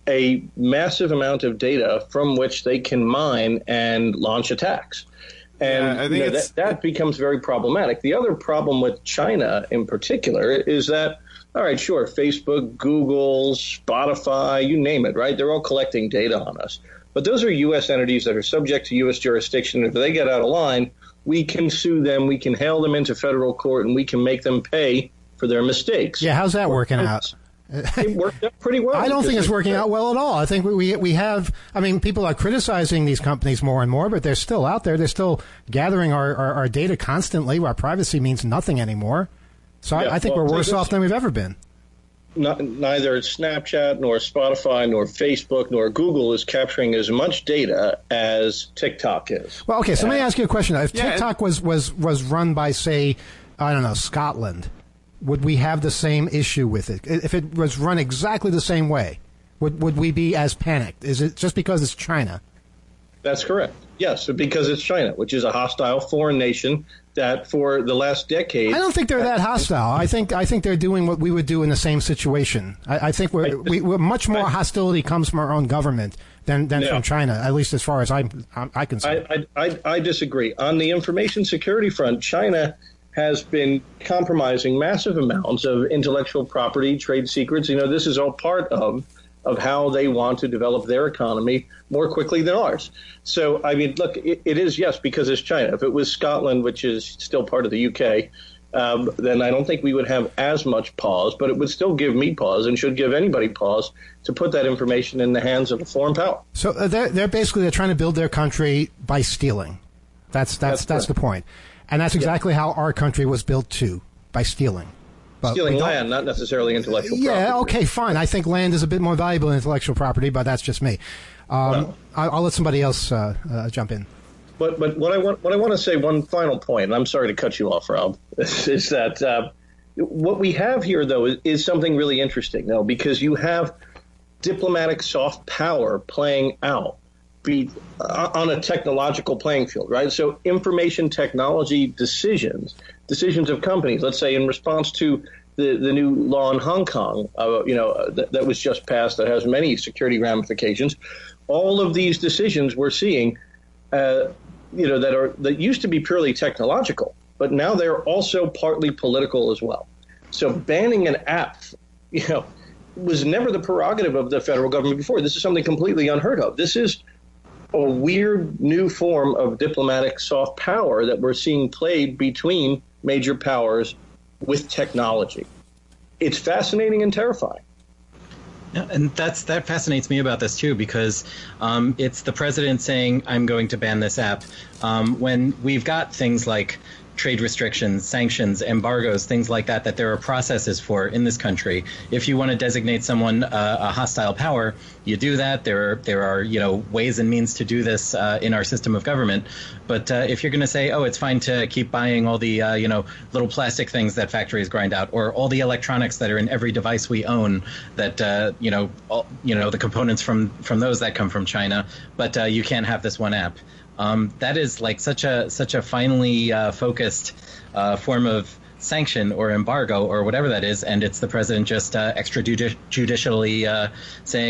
a massive amount of data from which they can mine and launch attacks. And yeah, I think you know, that, that becomes very problematic. The other problem with China in particular is that, all right, sure, Facebook, Google, Spotify, you name it, right? They're all collecting data on us. But those are U S entities that are subject to U S jurisdiction. If they get out of line, we can sue them, we can hail them into federal court, and we can make them pay for their mistakes. Yeah, how's that working out? It worked out pretty well. I don't think it's working out well at all. I think we we have, I mean, people are criticizing these companies more and more, but they're still out there. They're still gathering our, our, our data constantly. Our privacy means nothing anymore. So yeah, I, I think well, we're worse off than we've ever been. Not, neither Snapchat nor Spotify nor Facebook nor Google is capturing as much data as TikTok is. Well, okay, so uh, let me ask you a question. If yeah, TikTok was, was, was run by, say, I don't know, Scotland, would we have the same issue with it? If it was run exactly the same way, would would we be as panicked? Is it just because it's China? That's correct. Yes, because it's China, which is a hostile foreign nation that for the last decade. I don't think they're that hostile. I think I think they're doing what we would do in the same situation. I, I think we're, we, we're much more hostility comes from our own government than than yeah. from China, at least as far as I'm, I'm I can say. I, I, I disagree. On the information security front, China has been compromising massive amounts of intellectual property, trade secrets. You know, this is all part of of how they want to develop their economy more quickly than ours. So, I mean, look, it, it is, yes, because it's China. If it was Scotland, which is still part of the U K, um, then I don't think we would have as much pause, but it would still give me pause and should give anybody pause to put that information in the hands of a foreign power. So uh, they're, they're basically they're trying to build their country by stealing. That's that's that's, that's the point. And that's exactly yeah. how our country was built, too, by stealing. But stealing land, not necessarily intellectual yeah, property. Yeah, okay, fine. I think land is a bit more valuable than intellectual property, but that's just me. Um, well, I'll, I'll let somebody else uh, uh, jump in. But but what I want what I want to say, one final point, and I'm sorry to cut you off, Rob, is that uh, what we have here, though, is, is something really interesting, though, because you have diplomatic soft power playing out be on a technological playing field, right? So information technology decisions, decisions of companies, let's say in response to the, the new law in Hong Kong, uh, you know, uh, that, that was just passed that has many security ramifications. All of these decisions we're seeing, uh, you know, that are that used to be purely technological, but now they're also partly political as well. So banning an app, you know, was never the prerogative of the federal government before. This is something completely unheard of. This is a weird new form of diplomatic soft power that we're seeing played between major powers with technology. It's fascinating and terrifying. Yeah, and that's that fascinates me about this too, because um, it's the president saying, I'm going to ban this app, um, when we've got things like trade restrictions, sanctions, embargoes, things like that, that there are processes for in this country. If you want to designate someone uh, a hostile power, you do that. There are, there are, you know, ways and means to do this uh, in our system of government. But uh, if you're going to say, oh, it's fine to keep buying all the, uh, you know, little plastic things that factories grind out, or all the electronics that are in every device we own, that, uh, you know, all, you know, the components from, from those that come from China, but uh, you can't have this one app. Um, that is like such a such a finely uh, focused uh, form of sanction or embargo or whatever that is, and it's the president just uh, extrajudicially uh, saying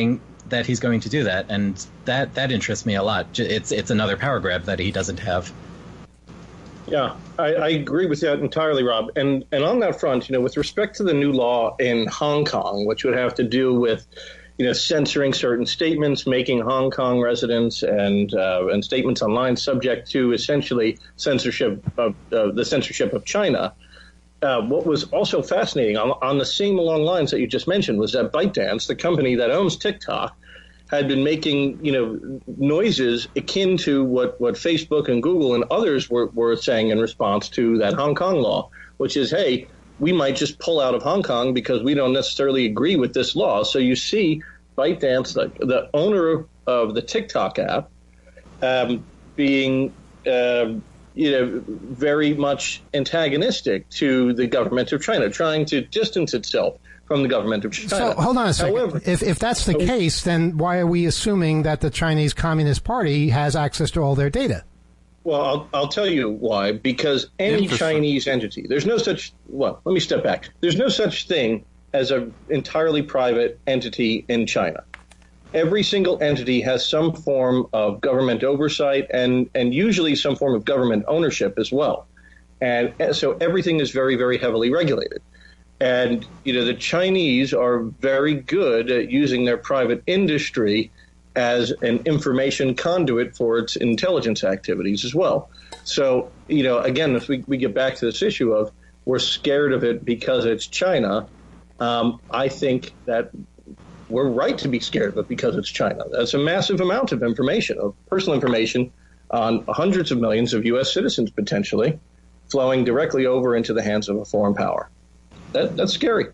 that he's going to do that, and that that interests me a lot. It's it's another power grab that he doesn't have. Yeah, I, I agree with that entirely, Rob. And and on that front, you know, with respect to the new law in Hong Kong, which would have to do with, you know, censoring certain statements, making Hong Kong residents and uh, and statements online subject to essentially censorship of uh, the censorship of China. Uh, what was also fascinating on, on the same long lines that you just mentioned was that ByteDance, the company that owns TikTok, had been making, you know, noises akin to what, what Facebook and Google and others were, were saying in response to that Hong Kong law, which is, hey, we might just pull out of Hong Kong because we don't necessarily agree with this law. So you see ByteDance, the, the owner of the TikTok app, um, being uh, you know, very much antagonistic to the government of China, trying to distance itself from the government of China. So hold on a second. However, if if that's the case, then why are we assuming that the Chinese Communist Party has access to all their data? Well, I'll, I'll tell you why. Because any Chinese entity, there's no such. Well, let me step back. There's no such thing as an entirely private entity in China. Every single entity has some form of government oversight and, and usually some form of government ownership as well. And so everything is very, very heavily regulated. And, you know, the Chinese are very good at using their private industry as an information conduit for its intelligence activities as well. So, you know, again, if we, we get back to this issue of we're scared of it because it's China, um, I think that we're right to be scared of it because it's China. That's a massive amount of information, of personal information on hundreds of millions of U S citizens potentially flowing directly over into the hands of a foreign power. That, that's scary.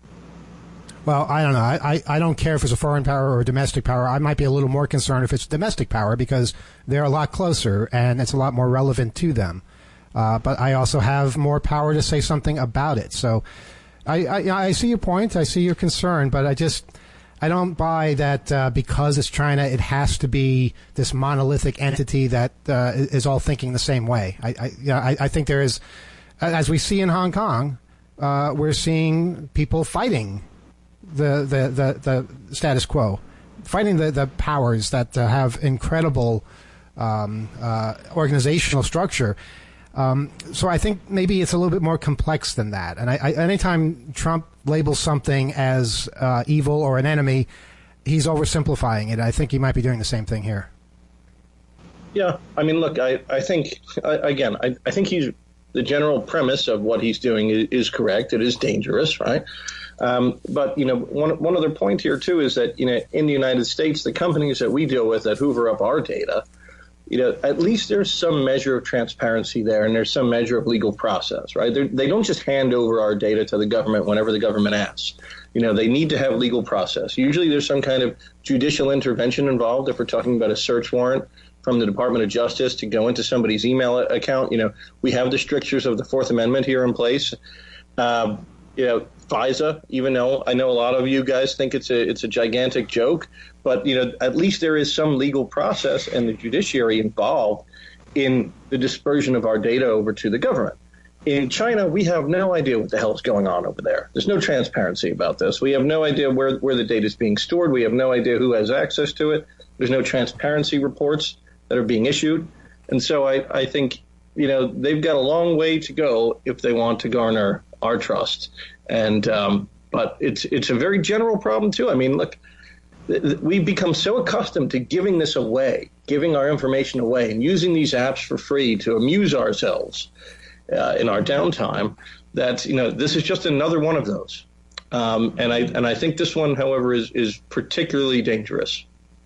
Well, I don't know. I, I, I don't care if it's a foreign power or a domestic power. I might be a little more concerned if it's domestic power because they're a lot closer and it's a lot more relevant to them. Uh, but I also have more power to say something about it. So I, I, I see your point. I see your concern, but I just... I don't buy that uh, because it's China, it has to be this monolithic entity that uh, is all thinking the same way. I, I, you know, I, I think there is, as we see in Hong Kong, uh, we're seeing people fighting the the, the, the status quo, fighting the, the powers that uh, have incredible um, uh, organizational structure. Um, so I think maybe it's a little bit more complex than that. And I, I, anytime Trump labels something as uh, evil or an enemy, he's oversimplifying it. I think he might be doing the same thing here. Yeah, I mean, look, I, I think, I, again, I, I think he's the general premise of what he's doing is, is correct. It is dangerous, right? Um, but, you know, one, one other point here, too, is that, you know, in the United States, the companies that we deal with that hoover up our data, you know, at least there's some measure of transparency there and there's some measure of legal process, right? They're, they don't just hand over our data to the government whenever the government asks. You know, they need to have legal process. Usually there's some kind of judicial intervention involved if we're talking about a search warrant from the Department of Justice to go into somebody's email account. You know, we have the strictures of the Fourth Amendment here in place. Uh, you know, FISA, even though I know a lot of you guys think it's a it's a gigantic joke, but, you know, at least there is some legal process and the judiciary involved in the dispersion of our data over to the government. In China, we have no idea what the hell is going on over there. There's no transparency about this. We have no idea where, where the data is being stored. We have no idea who has access to it. There's no transparency reports that are being issued. And so I, I think, you know, they've got a long way to go if they want to garner our trust. And um, but it's it's a very general problem, too. I mean, look, we've become so accustomed to giving this away, giving our information away and using these apps for free to amuse ourselves uh, in our downtime that, you know, this is just another one of those. Um, and I and I think this one, however, is, is particularly dangerous.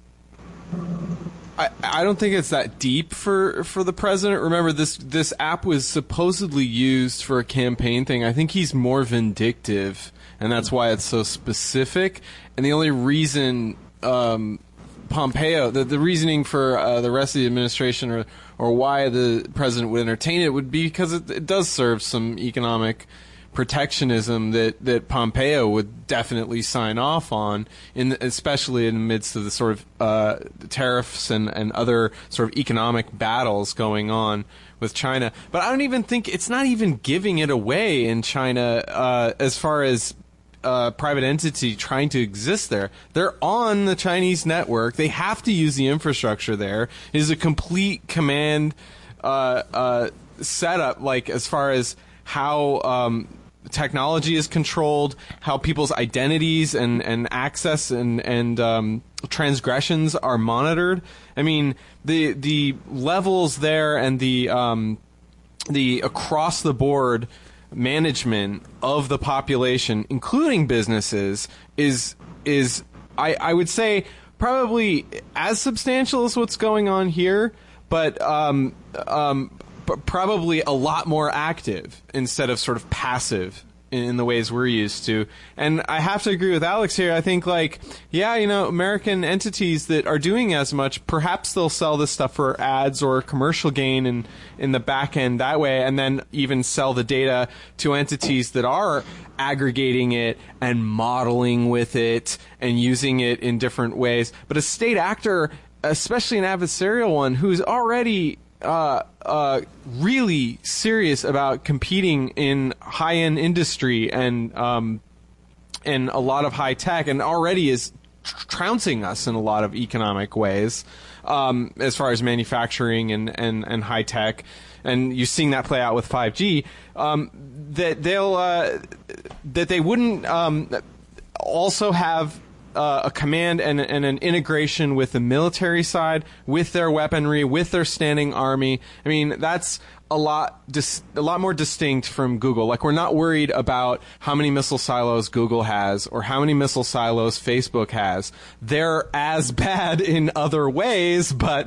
I, I don't think it's that deep for, for the president. Remember, this this app was supposedly used for a campaign thing. I think he's more vindictive, and that's why it's so specific. And the only reason um, Pompeo, the, the reasoning for uh, the rest of the administration or, or why the president would entertain it would be because it, it does serve some economic protectionism that, that Pompeo would definitely sign off on, in the, especially in the midst of the sort of uh, tariffs and, and other sort of economic battles going on with China. But I don't even think it's not even giving it away in China uh, as far as uh, private entity trying to exist there. They're on the Chinese network. They have to use the infrastructure there. It is a complete command uh, uh, setup, like as far as how um, technology is controlled, how people's identities and, and access and and um, transgressions are monitored. I mean, the the levels there and the um, the across the board management of the population, including businesses, is is I, I would say probably as substantial as what's going on here, but um, um, but probably a lot more active instead of sort of passive in the ways we're used to. And I have to agree with Alex here. I think, like, yeah, you know, American entities that are doing as much, perhaps they'll sell this stuff for ads or commercial gain in, in the back end that way, and then even sell the data to entities that are aggregating it and modeling with it and using it in different ways. But a state actor, especially an adversarial one, who's already Uh, uh, really serious about competing in high-end industry and um, and a lot of high tech, and already is tr- trouncing us in a lot of economic ways um, as far as manufacturing and, and, and high tech. And you're seeing that play out with five G. Um, that they'll uh, that they wouldn't um, also have Uh, a command and, and an integration with the military side, with their weaponry, with their standing army. I mean, that's a lot dis- a lot more distinct from Google. Like, we're not worried about how many missile silos Google has or how many missile silos Facebook has. They're as bad in other ways, but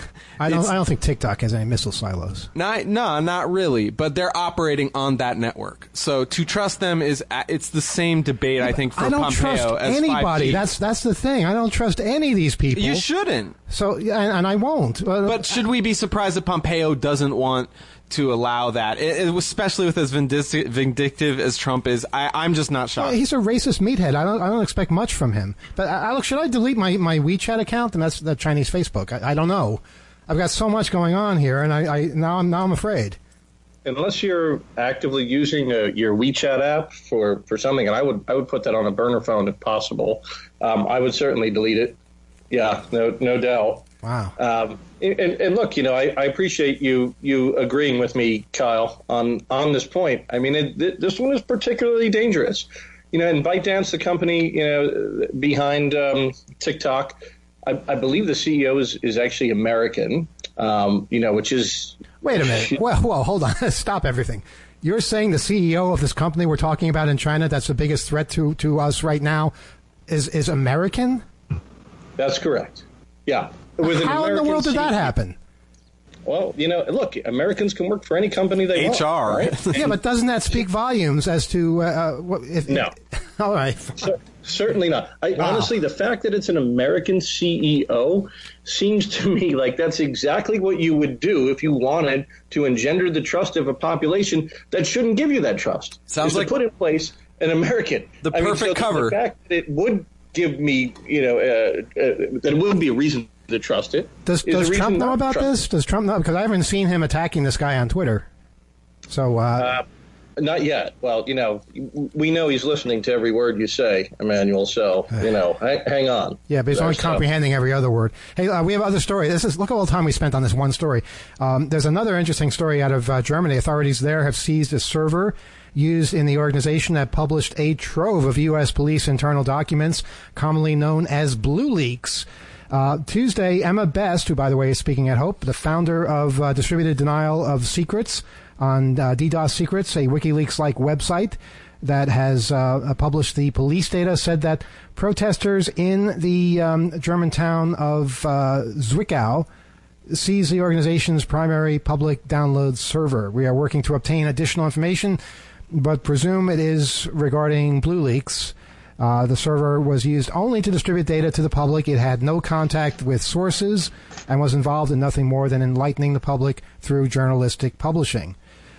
I don't. I don't think TikTok has any missile silos. Not, no, not really. But they're operating on that network. So to trust them is it's the same debate. Yeah, I think for I don't Pompeo trust as anybody. five G. That's that's the thing. I don't trust any of these people. You shouldn't. So and, and I won't. Uh, but should we be surprised that Pompeo doesn't want to allow that, it, it, especially with as vindictive, vindictive as Trump is? I, I'm just not shocked. Yeah, he's a racist meathead. I don't. I don't expect much from him. But uh, Alex, should I delete my, my WeChat account? And that's the Chinese Facebook. I, I don't know. I've got so much going on here, and I, I now I'm now I'm afraid. Unless you're actively using a, your WeChat app for, for something, and I would I would put that on a burner phone if possible. Um, I would certainly delete it. Yeah, no no doubt. Wow. Um, and, and look, you know, I, I appreciate you you agreeing with me, Kyle, on on this point. I mean, it, th- this one is particularly dangerous. You know, and ByteDance, the company, you know, behind um, TikTok, I, I believe the C E O is, is actually American. Um, you know, which is wait a minute. Well, well, hold on. Stop everything. You're saying the C E O of this company we're talking about in China, that's the biggest threat to to us right now, is is American? That's correct. Yeah. With an How American in the world did C E O. that happen? Well, you know, look, Americans can work for any company they H R. want. Right? Yeah, but doesn't that speak volumes as to uh, what? If, No. All right. So, certainly not. I, Wow. Honestly, the fact that it's an American C E O seems to me like that's exactly what you would do if you wanted to engender the trust of a population that shouldn't give you that trust. Sounds is like to put in place an American. the I mean, perfect so cover. The fact that it would give me, you know, uh, uh, that it would be a reason to trust it. Does, is a does reason Trump know not to about trust this? Does Trump know? Because I haven't seen him attacking this guy on Twitter. So, uh, Uh, not yet. Well, you know, we know he's listening to every word you say, Emmanuel. So, you know, hang, hang on. yeah, but he's only So- comprehending every other word. Hey, uh, we have other story. This is look at all the time we spent on this one story. Um, there's another interesting story out of uh, Germany. Authorities there have seized a server used in the organization that published a trove of U S police internal documents, commonly known as Blue Leaks. Uh, Tuesday, Emma Best, who, by the way, is speaking at Hope, the founder of uh, Distributed Denial of Secrets on uh, DDoS Secrets, a WikiLeaks-like website that has uh, published the police data, said that protesters in the um, German town of uh, Zwickau seized the organization's primary public download server. We are working to obtain additional information, but presume it is regarding Blue Leaks. Uh, the server was used only to distribute data to the public. It had no contact with sources and was involved in nothing more than enlightening the public through journalistic publishing.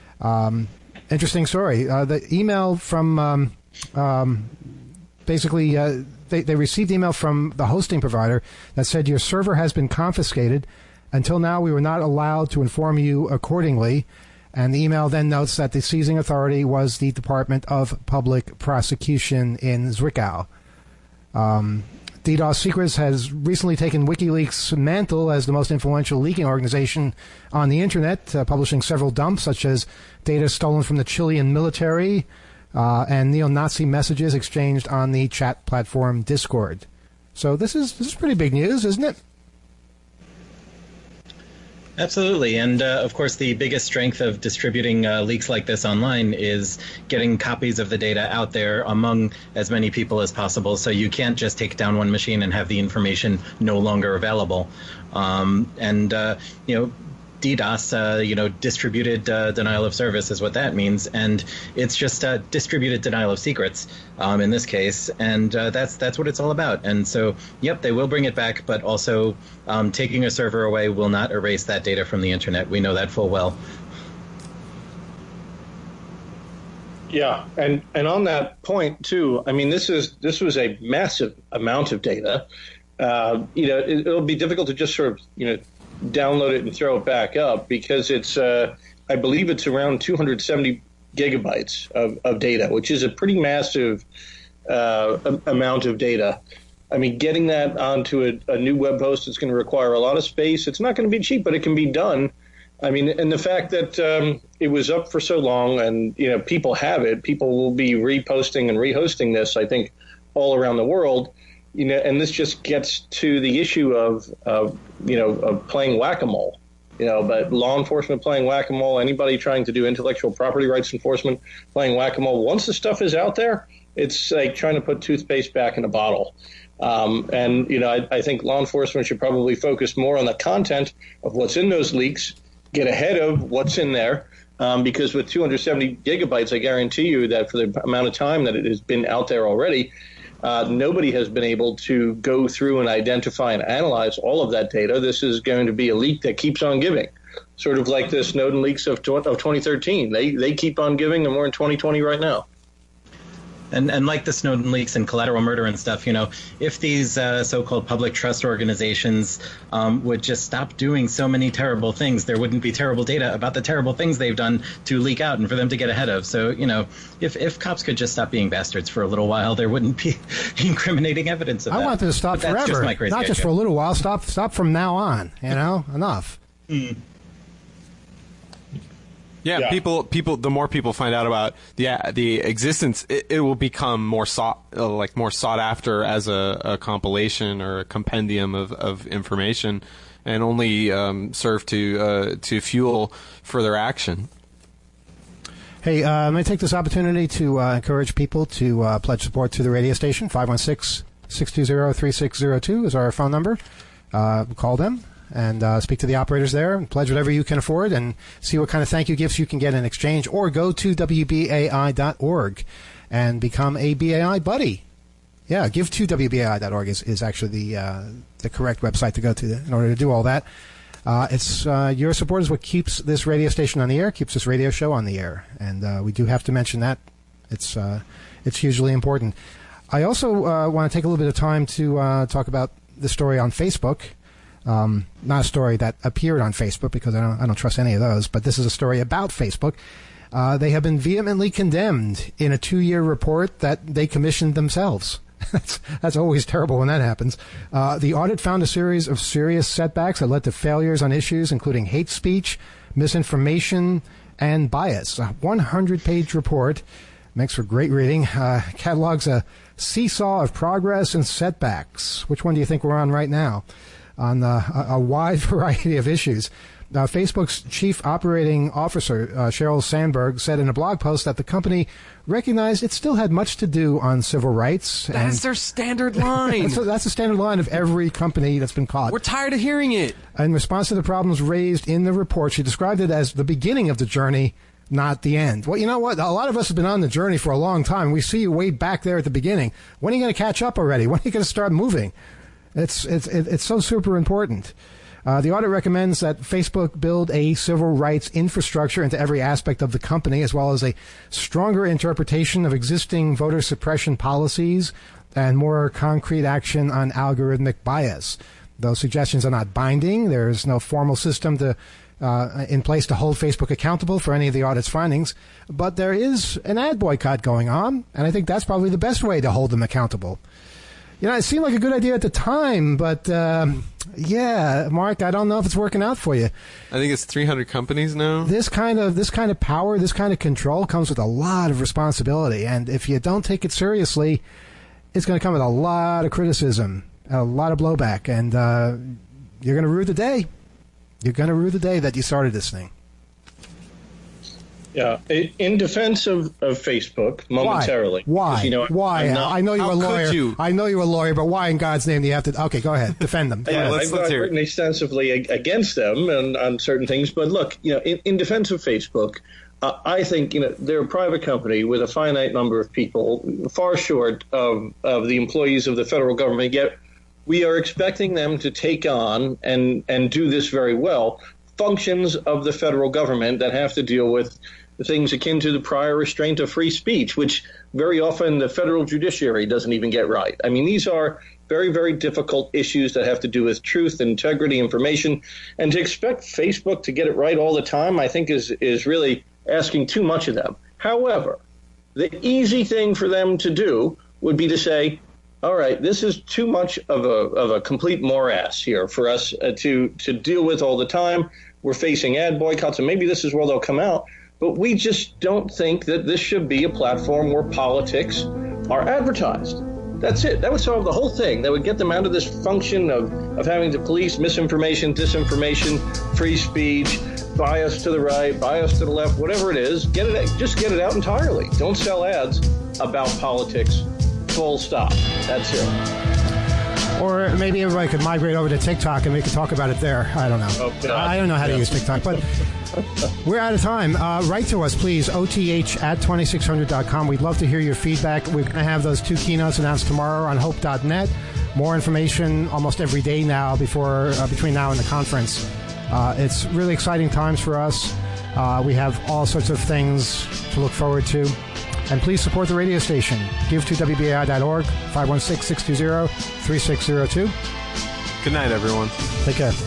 Um, interesting story. Uh, the email from um, um, basically uh, they, they received email from the hosting provider that said your server has been confiscated. Until now, we were not allowed to inform you accordingly. And the email then notes that the seizing authority was the Department of Public Prosecution in Zwickau. Um, DDoS Secrets has recently taken WikiLeaks' mantle as the most influential leaking organization on the Internet, uh, publishing several dumps, such as data stolen from the Chilean military uh, and neo-Nazi messages exchanged on the chat platform Discord. So this is this is pretty big news, isn't it? Absolutely. And, uh, of course, the biggest strength of distributing uh, leaks like this online is getting copies of the data out there among as many people as possible. So you can't just take down one machine and have the information no longer available. Um, and, uh, you know, DDoS, uh, you know, distributed uh, denial of service is what that means, and it's just uh, distributed denial of secrets um, in this case, and uh, that's that's what it's all about. And so, yep, they will bring it back, but also um, taking a server away will not erase that data from the internet. We know that full well. Yeah, and and on that point too, I mean, this is this was a massive amount of data. Uh, you know, it, it'll be difficult to just sort of you know. download it and throw it back up because it's, uh, I believe it's around two hundred seventy gigabytes of, of data, which is a pretty massive uh, amount of data. I mean, getting that onto a, a new web host is going to require a lot of space. It's not going to be cheap, but it can be done. I mean, and the fact that um, it was up for so long and, you know, people have it, people will be reposting and rehosting this, I think, all around the world. You know, and this just gets to the issue of, uh, you know, of playing whack-a-mole. You know, but law enforcement playing whack-a-mole, anybody trying to do intellectual property rights enforcement playing whack-a-mole. Once the stuff is out there, it's like trying to put toothpaste back in a bottle. Um, and, you know, I, I think law enforcement should probably focus more on the content of what's in those leaks, get ahead of what's in there. Um, because with two hundred seventy gigabytes, I guarantee you that for the amount of time that it has been out there already, Uh, nobody has been able to go through and identify and analyze all of that data. This is going to be a leak that keeps on giving, sort of like the Snowden leaks of, of twenty thirteen. They they keep on giving, and we're in twenty twenty right now. And and like the Snowden leaks and collateral murder and stuff, you know, if these uh, so-called public trust organizations um, would just stop doing so many terrible things, there wouldn't be terrible data about the terrible things they've done to leak out and for them to get ahead of. So, you know, if, if cops could just stop being bastards for a little while, there wouldn't be incriminating evidence of I that. want them to stop But that's forever, just my crazy not just idea. for a little while. Stop, stop from now on. You know, enough. Mm. Yeah, Yeah. people, people. The more people find out about the the existence, it, it will become more sought, uh, like more sought after as a, a compilation or a compendium of, of information, and only um, serve to uh, to fuel further action. Hey, uh, I'm going to take this opportunity to uh, encourage people to uh, pledge support to the radio station. five one six, six two zero, three six zero two is our phone number. Uh, call them and uh, speak to the operators there and pledge whatever you can afford and see what kind of thank you gifts you can get in exchange, or go to W B A I dot org and become a B A I buddy. Yeah, give to W B A I dot org is, is actually the uh, the correct website to go to in order to do all that. Uh, it's uh, your support is what keeps this radio station on the air, keeps this radio show on the air, and uh, we do have to mention that. It's uh, it's hugely important. I also uh, want to take a little bit of time to uh, talk about the story on Facebook. Um, not a story that appeared on Facebook, because I don't, I don't trust any of those, but this is a story about Facebook. Uh, they have been vehemently condemned in a two-year report that they commissioned themselves. that's, that's always terrible when that happens. Uh, the audit found a series of serious setbacks that led to failures on issues including hate speech, misinformation, and bias. A one hundred page report makes for great reading. Uh, catalogs a seesaw of progress and setbacks. Which one do you think we're on right now? On uh, a, a wide variety of issues. Uh, Facebook's chief operating officer, uh, Sheryl Sandberg, said in a blog post that the company recognized it still had much to do on civil rights. That's and their standard line. that's, a, that's the standard line of every company that's been caught. We're tired of hearing it. In response to the problems raised in the report, she described it as the beginning of the journey, not the end. Well, you know what? A lot of us have been on the journey for a long time. We see you way back there at the beginning. When are you going to catch up already? When are you going to start moving? It's it's it's so super important. Uh, the audit recommends that Facebook build a civil rights infrastructure into every aspect of the company, as well as a stronger interpretation of existing voter suppression policies and more concrete action on algorithmic bias. Those suggestions are not binding. There is no formal system to uh, in place to hold Facebook accountable for any of the audit's findings. But there is an ad boycott going on, and I think that's probably the best way to hold them accountable. You know, it seemed like a good idea at the time, but um, yeah, Mark, I don't know if it's working out for you. I think it's three hundred companies now. This kind of this kind of power, this kind of control comes with a lot of responsibility, and if you don't take it seriously, it's going to come with a lot of criticism, a lot of blowback, and uh, you're going to rue the day. You're going to rue the day that you started this thing. Yeah, in defense of, of Facebook, momentarily. Why? You know, why? Not, I know you're how a lawyer. could you? I know you're a lawyer, but why in God's name do you have to? Okay, go ahead. Defend them. Go yeah, ahead. let's- I've, let's I've hear it. written extensively against them and on certain things, but look, you know, in, in defense of Facebook, uh, I think you know they're a private company with a finite number of people, far short of of the employees of the federal government. Yet we are expecting them to take on and and do this very well. Functions of the federal government that have to deal with things akin to the prior restraint of free speech, which very often the federal judiciary doesn't even get right. I mean, these are very, very difficult issues that have to do with truth, integrity, information. And to expect Facebook to get it right all the time, I think is is really asking too much of them. However, the easy thing for them to do would be to say, all right, this is too much of a of a complete morass here for us uh, to, to deal with all the time. We're facing ad boycotts, and maybe this is where they'll come out. But we just don't think that this should be a platform where politics are advertised. That's it. That would solve the whole thing. That would get them out of this function of, of having to police misinformation, disinformation, free speech, bias to the right, bias to the left, whatever it is. Get it. Just get it out entirely. Don't sell ads about politics. Full stop. That's it. Or maybe everybody could migrate over to TikTok and we could talk about it there. I don't know. Oh, God. I don't know how to Yeah. use TikTok, but we're out of time. Uh, write to us, please, O T H at twenty-six hundred dot com. We'd love to hear your feedback. We're going to have those two keynotes announced tomorrow on hope dot net. More information almost every day now before uh, between now and the conference. Uh, it's really exciting times for us. Uh, we have all sorts of things to look forward to. And please support the radio station. Give to W B A I dot org, five one six, six two zero, three six zero two. Good night, everyone. Take care.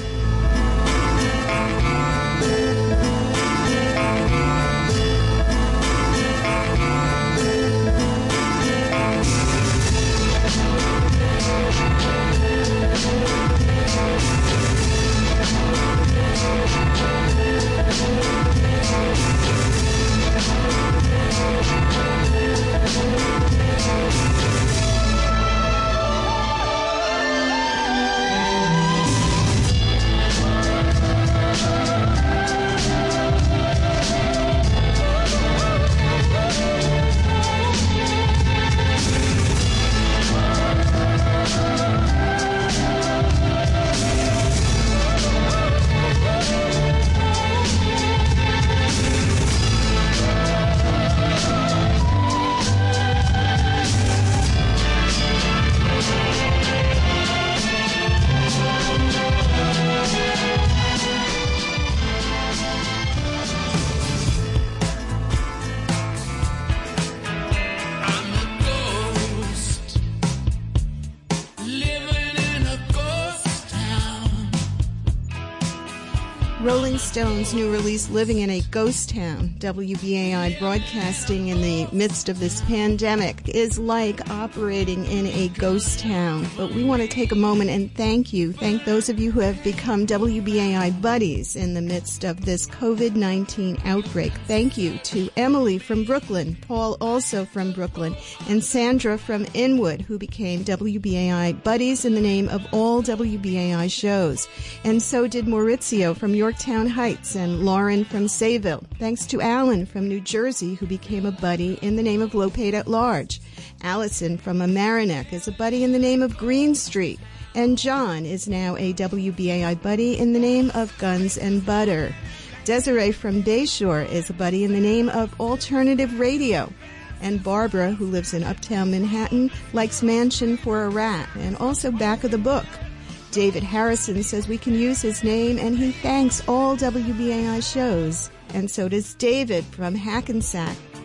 Rolling Stones' new release, Living in a Ghost Town, W B A I broadcasting in the midst of this pandemic, is like operating in a ghost town. But we want to take a moment and thank you. Thank those of you who have become W B A I buddies in the midst of this COVID nineteen outbreak. Thank you to Emily from Brooklyn, Paul also from Brooklyn, and Sandra from Inwood, who became W B A I buddies in the name of all W B A I shows. And so did Maurizio from Yorktown Heights and Lauren from Sayville. Thanks to Alan from New Jersey, who became a buddy in the name of Lopate at Large. Allison from Amereneck is a buddy in the name of Green Street. And John is now a W B A I buddy in the name of Guns and Butter. Desiree from Bayshore is a buddy in the name of Alternative Radio. And Barbara, who lives in Uptown Manhattan, likes Mansion for a Rat and also Back of the Book. David Harrison says we can use his name, and he thanks all W B A I shows. And so does David from Hackensack.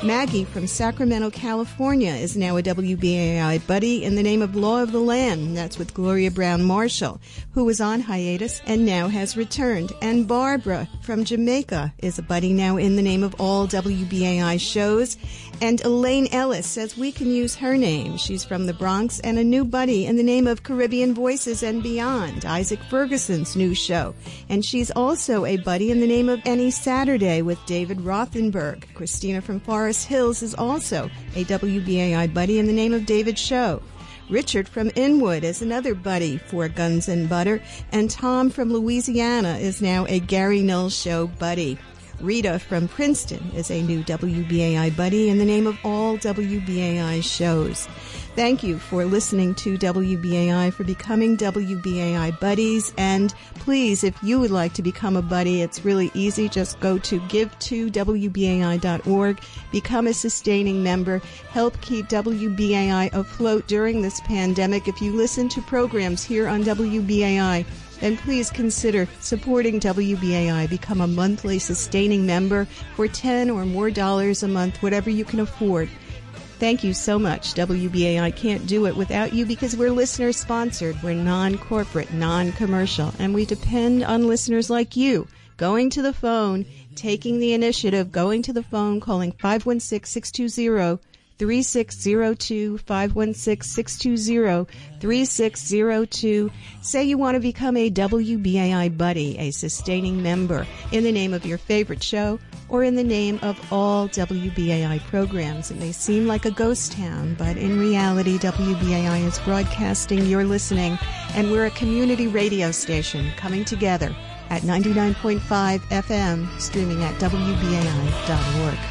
Maggie from Sacramento, California is now a W B A I buddy in the name of Law of the Land. That's with Gloria Brown Marshall, who was on hiatus and now has returned. And Barbara from Jamaica is a buddy now in the name of all W B A I shows. And Elaine Ellis says we can use her name. She's from the Bronx and a new buddy in the name of Caribbean Voices and Beyond, Isaac Ferguson's new show. And she's also a buddy in the name of Any Saturday with David Rothenberg. Christina from Forest Hills is also a W B A I buddy in the name of David Show. Richard from Inwood is another buddy for Guns and Butter. And Tom from Louisiana is now a Gary Knowles Show buddy. Rita from Princeton is a new W B A I buddy in the name of all W B A I shows. Thank you for listening to W B A I, for becoming W B A I buddies. And please, if you would like to become a buddy, it's really easy. Just go to give to W B A I dot org, become a sustaining member, help keep W B A I afloat during this pandemic. If you listen to programs here on W B A I, then please consider supporting W B A I. Become a monthly sustaining member for ten or more dollars a month, whatever you can afford. Thank you so much. W B A I can't do it without you because we're listener-sponsored. We're non-corporate, non-commercial, and we depend on listeners like you going to the phone, taking the initiative, going to the phone, calling five one six, six two zero, three six zero two, five one six, six two zero, three six zero two. Say you want to become a W B A I buddy, a sustaining member, in the name of your favorite show or in the name of all W B A I programs. It may seem like a ghost town, but in reality, W B A I is broadcasting, you're listening, and we're a community radio station coming together at ninety-nine point five F M, streaming at W B A I dot org.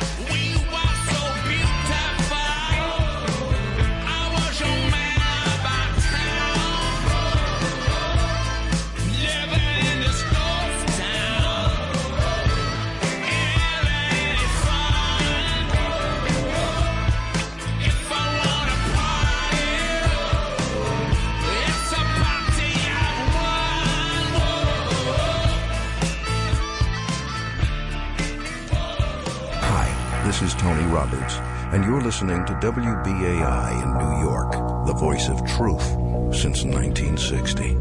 This is Tony Roberts, and you're listening to W B A I in New York, the voice of truth since nineteen sixty.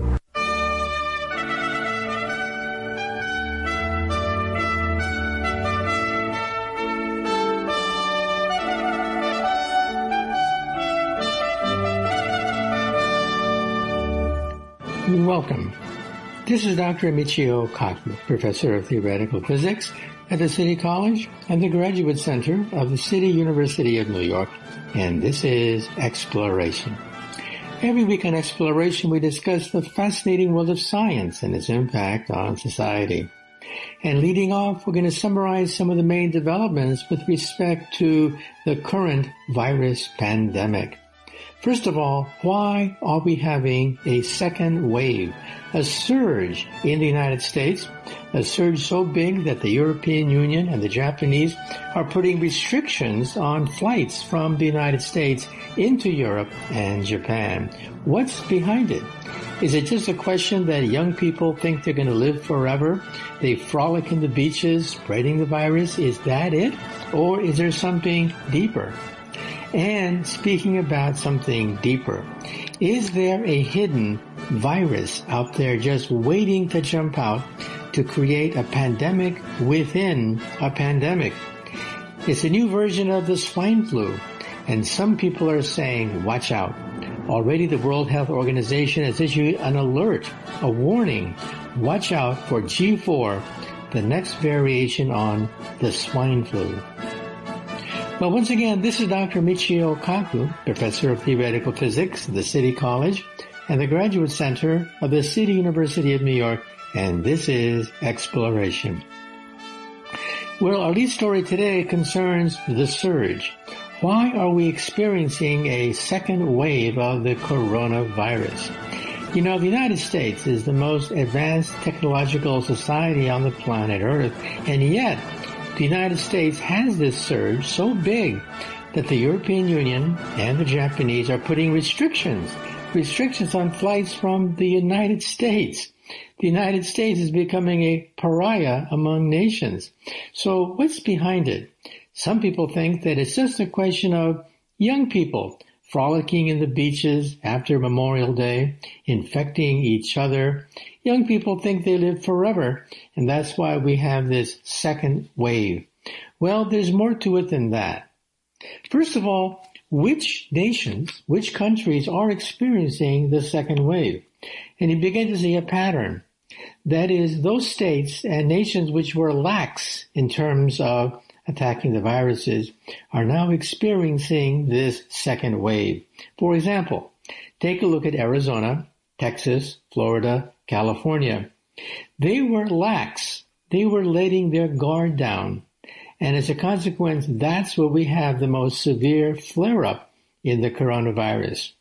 Welcome. This is Doctor Michio Kaku, Professor of Theoretical Physics at the City College and the Graduate Center of the City University of New York, and this is Exploration. Every week on Exploration, we discuss the fascinating world of science and its impact on society. And leading off, we're going to summarize some of the main developments with respect to the current virus pandemic. First of all, why are we having a second wave, a surge in the United States, a surge so big that the European Union and the Japanese are putting restrictions on flights from the United States into Europe and Japan? What's behind it? Is it just a question that young people think they're going to live forever? They frolic in the beaches spreading the virus? Is that it? Or is there something deeper? And speaking about something deeper, is there a hidden virus out there just waiting to jump out to create a pandemic within a pandemic? It's a new version of the swine flu, and some people are saying, watch out. Already the World Health Organization has issued an alert, a warning. Watch out for G four, the next variation on the swine flu. Well, once again, this is Doctor Michio Kaku, Professor of Theoretical Physics at the City College and the Graduate Center of the City University of New York, and this is Exploration. Well, our lead story today concerns the surge. Why are we experiencing a second wave of the coronavirus? You know, the United States is the most advanced technological society on the planet Earth, and yet the United States has this surge so big that the European Union and the Japanese are putting restrictions, restrictions on flights from the United States. The United States is becoming a pariah among nations. So what's behind it? Some people think that it's just a question of young people frolicking in the beaches after Memorial Day, infecting each other. Young people think they live forever, and that's why we have this second wave. Well, there's more to it than that. First of all, which nations, which countries are experiencing the second wave? And you begin to see a pattern. That is, those states and nations which were lax in terms of attacking the viruses are now experiencing this second wave. For example, take a look at Arizona, Texas, Florida, California. They were lax. They were letting their guard down. And as a consequence, that's where we have the most severe flare-up in the coronavirus.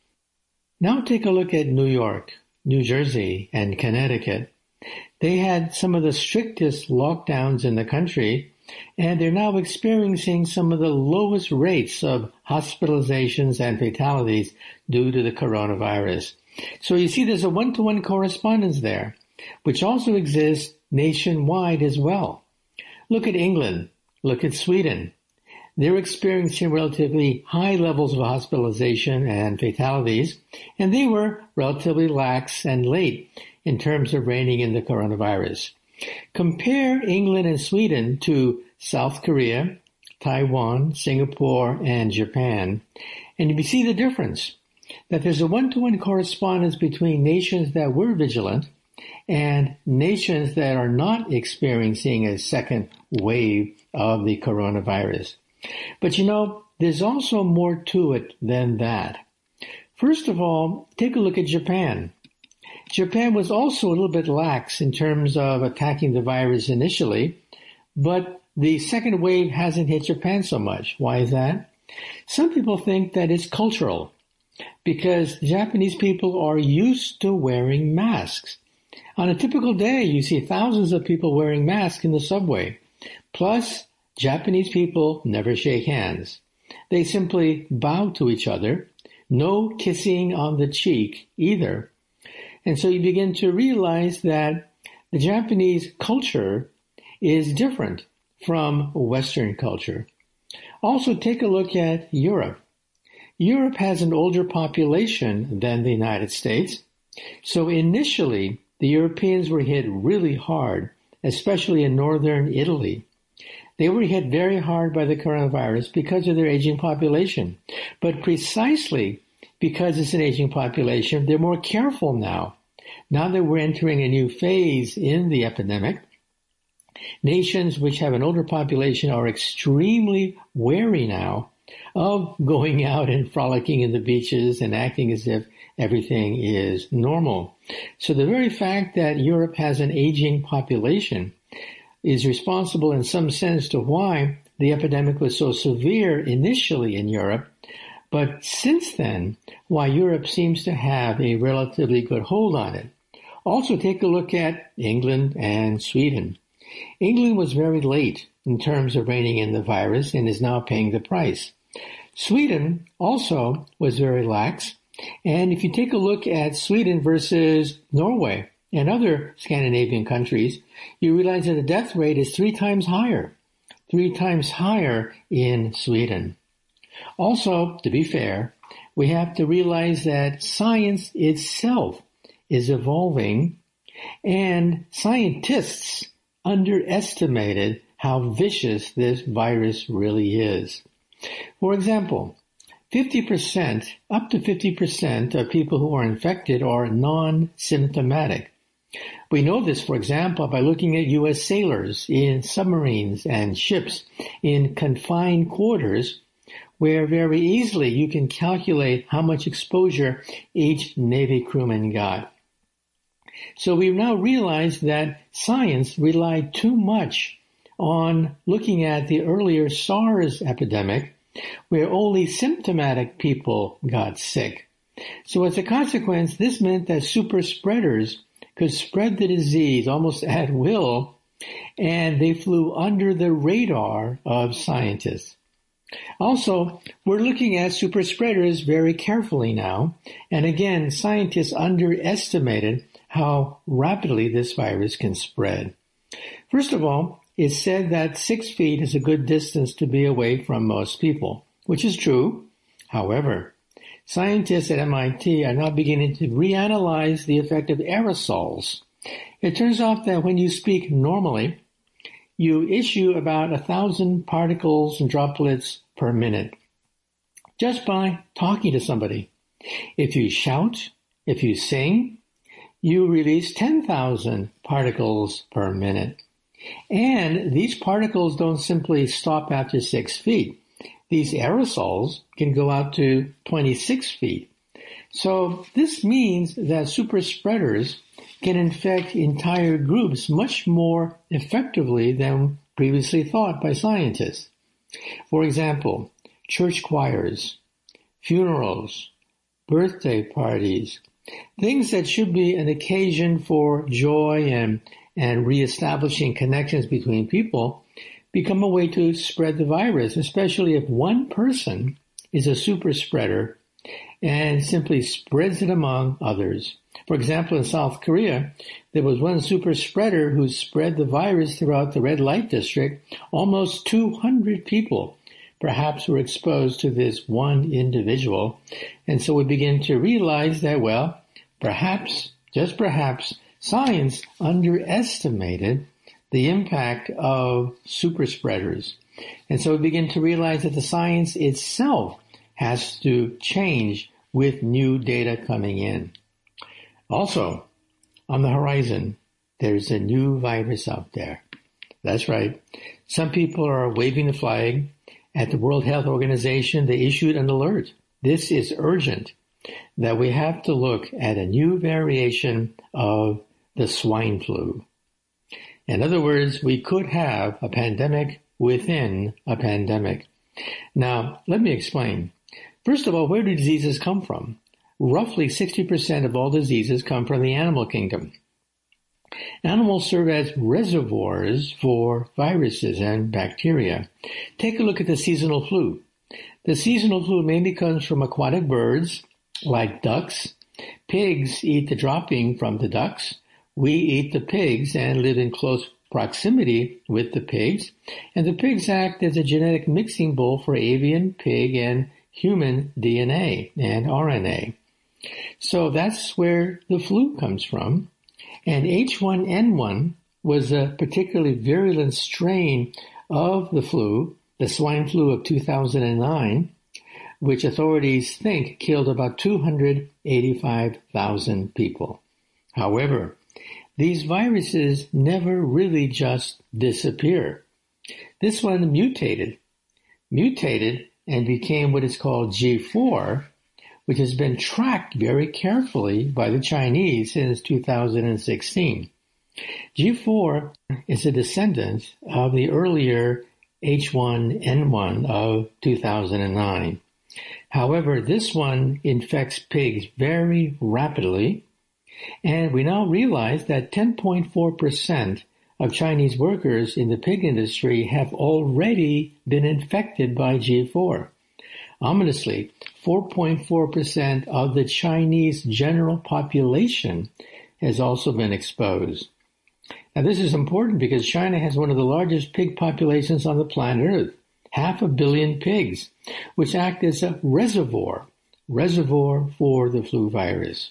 Now take a look at New York, New Jersey, and Connecticut. They had some of the strictest lockdowns in the country, and they're now experiencing some of the lowest rates of hospitalizations and fatalities due to the coronavirus. So you see there's a one-to-one correspondence there, which also exists nationwide as well. Look at England. Look at Sweden. They're experiencing relatively high levels of hospitalization and fatalities, and they were relatively lax and late in terms of reining in the coronavirus. Compare England and Sweden to South Korea, Taiwan, Singapore, and Japan, and you see the difference, that there's a one-to-one correspondence between nations that were vigilant and nations that are not experiencing a second wave of the coronavirus. But you know, there's also more to it than that. First of all, take a look at Japan. Japan was also a little bit lax in terms of attacking the virus initially, but the second wave hasn't hit Japan so much. Why is that? Some people think that it's cultural, because Japanese people are used to wearing masks. On a typical day, you see thousands of people wearing masks in the subway. Plus, Japanese people never shake hands. They simply bow to each other. No kissing on the cheek either. And so you begin to realize that the Japanese culture is different from Western culture. Also, take a look at Europe. Europe has an older population than the United States. So initially, the Europeans were hit really hard, especially in northern Italy. They were hit very hard by the coronavirus because of their aging population. But precisely because it's an aging population, they're more careful now. Now that we're entering a new phase in the epidemic, nations which have an older population are extremely wary now of going out and frolicking in the beaches and acting as if everything is normal. So the very fact that Europe has an aging population is responsible in some sense to why the epidemic was so severe initially in Europe, but since then, why Europe seems to have a relatively good hold on it. Also, take a look at England and Sweden. England was very late in terms of reining in the virus and is now paying the price. Sweden also was very lax. And if you take a look at Sweden versus Norway and other Scandinavian countries, you realize that the death rate is three times higher, three times higher in Sweden. Also, to be fair, we have to realize that science itself is evolving, and scientists underestimated how vicious this virus really is. For example, fifty percent, up to fifty percent of people who are infected are non-symptomatic. We know this, for example, by looking at U S sailors in submarines and ships in confined quarters, where very easily you can calculate how much exposure each Navy crewman got. So we now realize that science relied too much on looking at the earlier SARS epidemic, where only symptomatic people got sick. So as a consequence, this meant that super spreaders could spread the disease almost at will, and they flew under the radar of scientists. Also, we're looking at super spreaders very carefully now, and again, scientists underestimated how rapidly this virus can spread. First of all, it's said that six feet is a good distance to be away from most people, which is true. However, scientists at M I T are now beginning to reanalyze the effect of aerosols. It turns out that when you speak normally, you issue about a thousand particles and droplets per minute just by talking to somebody. If you shout, if you sing, you release ten thousand particles per minute. And these particles don't simply stop after six feet. These aerosols can go out to twenty-six feet. So this means that super spreaders can infect entire groups much more effectively than previously thought by scientists. For example, church choirs, funerals, birthday parties, things that should be an occasion for joy and, and reestablishing connections between people become a way to spread the virus, especially if one person is a super spreader and simply spreads it among others. For example, in South Korea, there was one super spreader who spread the virus throughout the red light district. Almost two hundred people perhaps were exposed to this one individual. And so we begin to realize that, well, perhaps, just perhaps, science underestimated the impact of super spreaders. And so we begin to realize that the science itself has to change with new data coming in. Also, on the horizon, there's a new virus out there. That's right. Some people are waving the flag. At the World Health Organization, they issued an alert. This is urgent, that we have to look at a new variation of the swine flu. In other words, we could have a pandemic within a pandemic. Now, let me explain. First of all, where do diseases come from? Roughly sixty percent of all diseases come from the animal kingdom. Animals serve as reservoirs for viruses and bacteria. Take a look at the seasonal flu. The seasonal flu mainly comes from aquatic birds like ducks. Pigs eat the dropping from the ducks. We eat the pigs and live in close proximity with the pigs. And the pigs act as a genetic mixing bowl for avian, pig, and human D N A and R N A. So that's where the flu comes from. And H one N one was a particularly virulent strain of the flu, the swine flu of two thousand nine, which authorities think killed about two hundred eighty-five thousand people. However, these viruses never really just disappear. This one mutated, mutated and became what is called G four, which has been tracked very carefully by the Chinese since two thousand sixteen. G four is a descendant of the earlier H one N one of two thousand nine. However, this one infects pigs very rapidly, and we now realize that ten point four percent of Chinese workers in the pig industry have already been infected by G four. Ominously, four point four percent of the Chinese general population has also been exposed. Now, this is important because China has one of the largest pig populations on the planet Earth, half a billion pigs, which act as a reservoir, reservoir for the flu virus.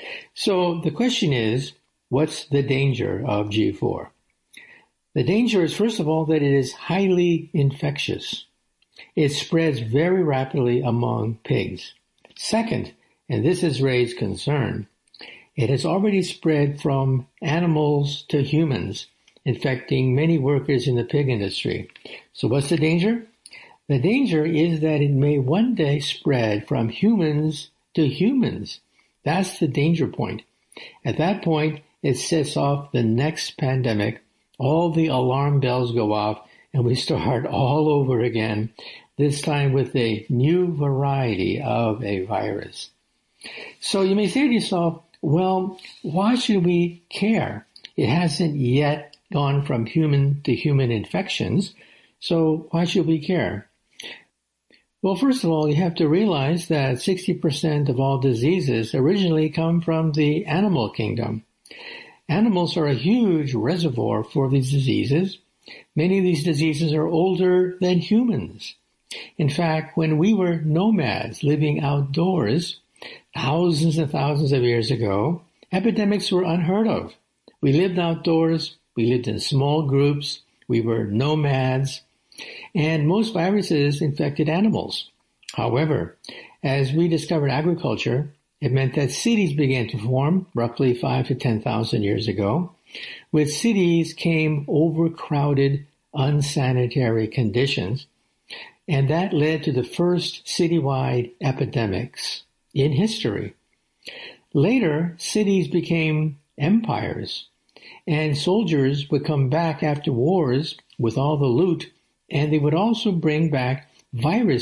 So the question is, what's the danger of G four? The danger is, first of all, that it is highly infectious. It spreads very rapidly among pigs. Second, and this has raised concern, it has already spread from animals to humans, infecting many workers in the pig industry. So what's the danger? The danger is that it may one day spread from humans to humans. That's the danger point. At that point, it sets off the next pandemic. All the alarm bells go off, and we start all over again, this time with a new variety of a virus. So you may say to yourself, well, why should we care? It hasn't yet gone from human to human infections, so why should we care? Well, first of all, you have to realize that sixty percent of all diseases originally come from the animal kingdom. Animals are a huge reservoir for these diseases, Many of these diseases are older than humans. In fact, when we were nomads living outdoors thousands and thousands of years ago, epidemics were unheard of. We lived outdoors, we lived in small groups, we were nomads, and most viruses infected animals. However, as we discovered agriculture, it meant that cities began to form roughly five to ten thousand years ago. With cities came overcrowded, unsanitary conditions, and that led to the first citywide epidemics in history. Later, cities became empires, and soldiers would come back after wars with all the loot, and they would also bring back viruses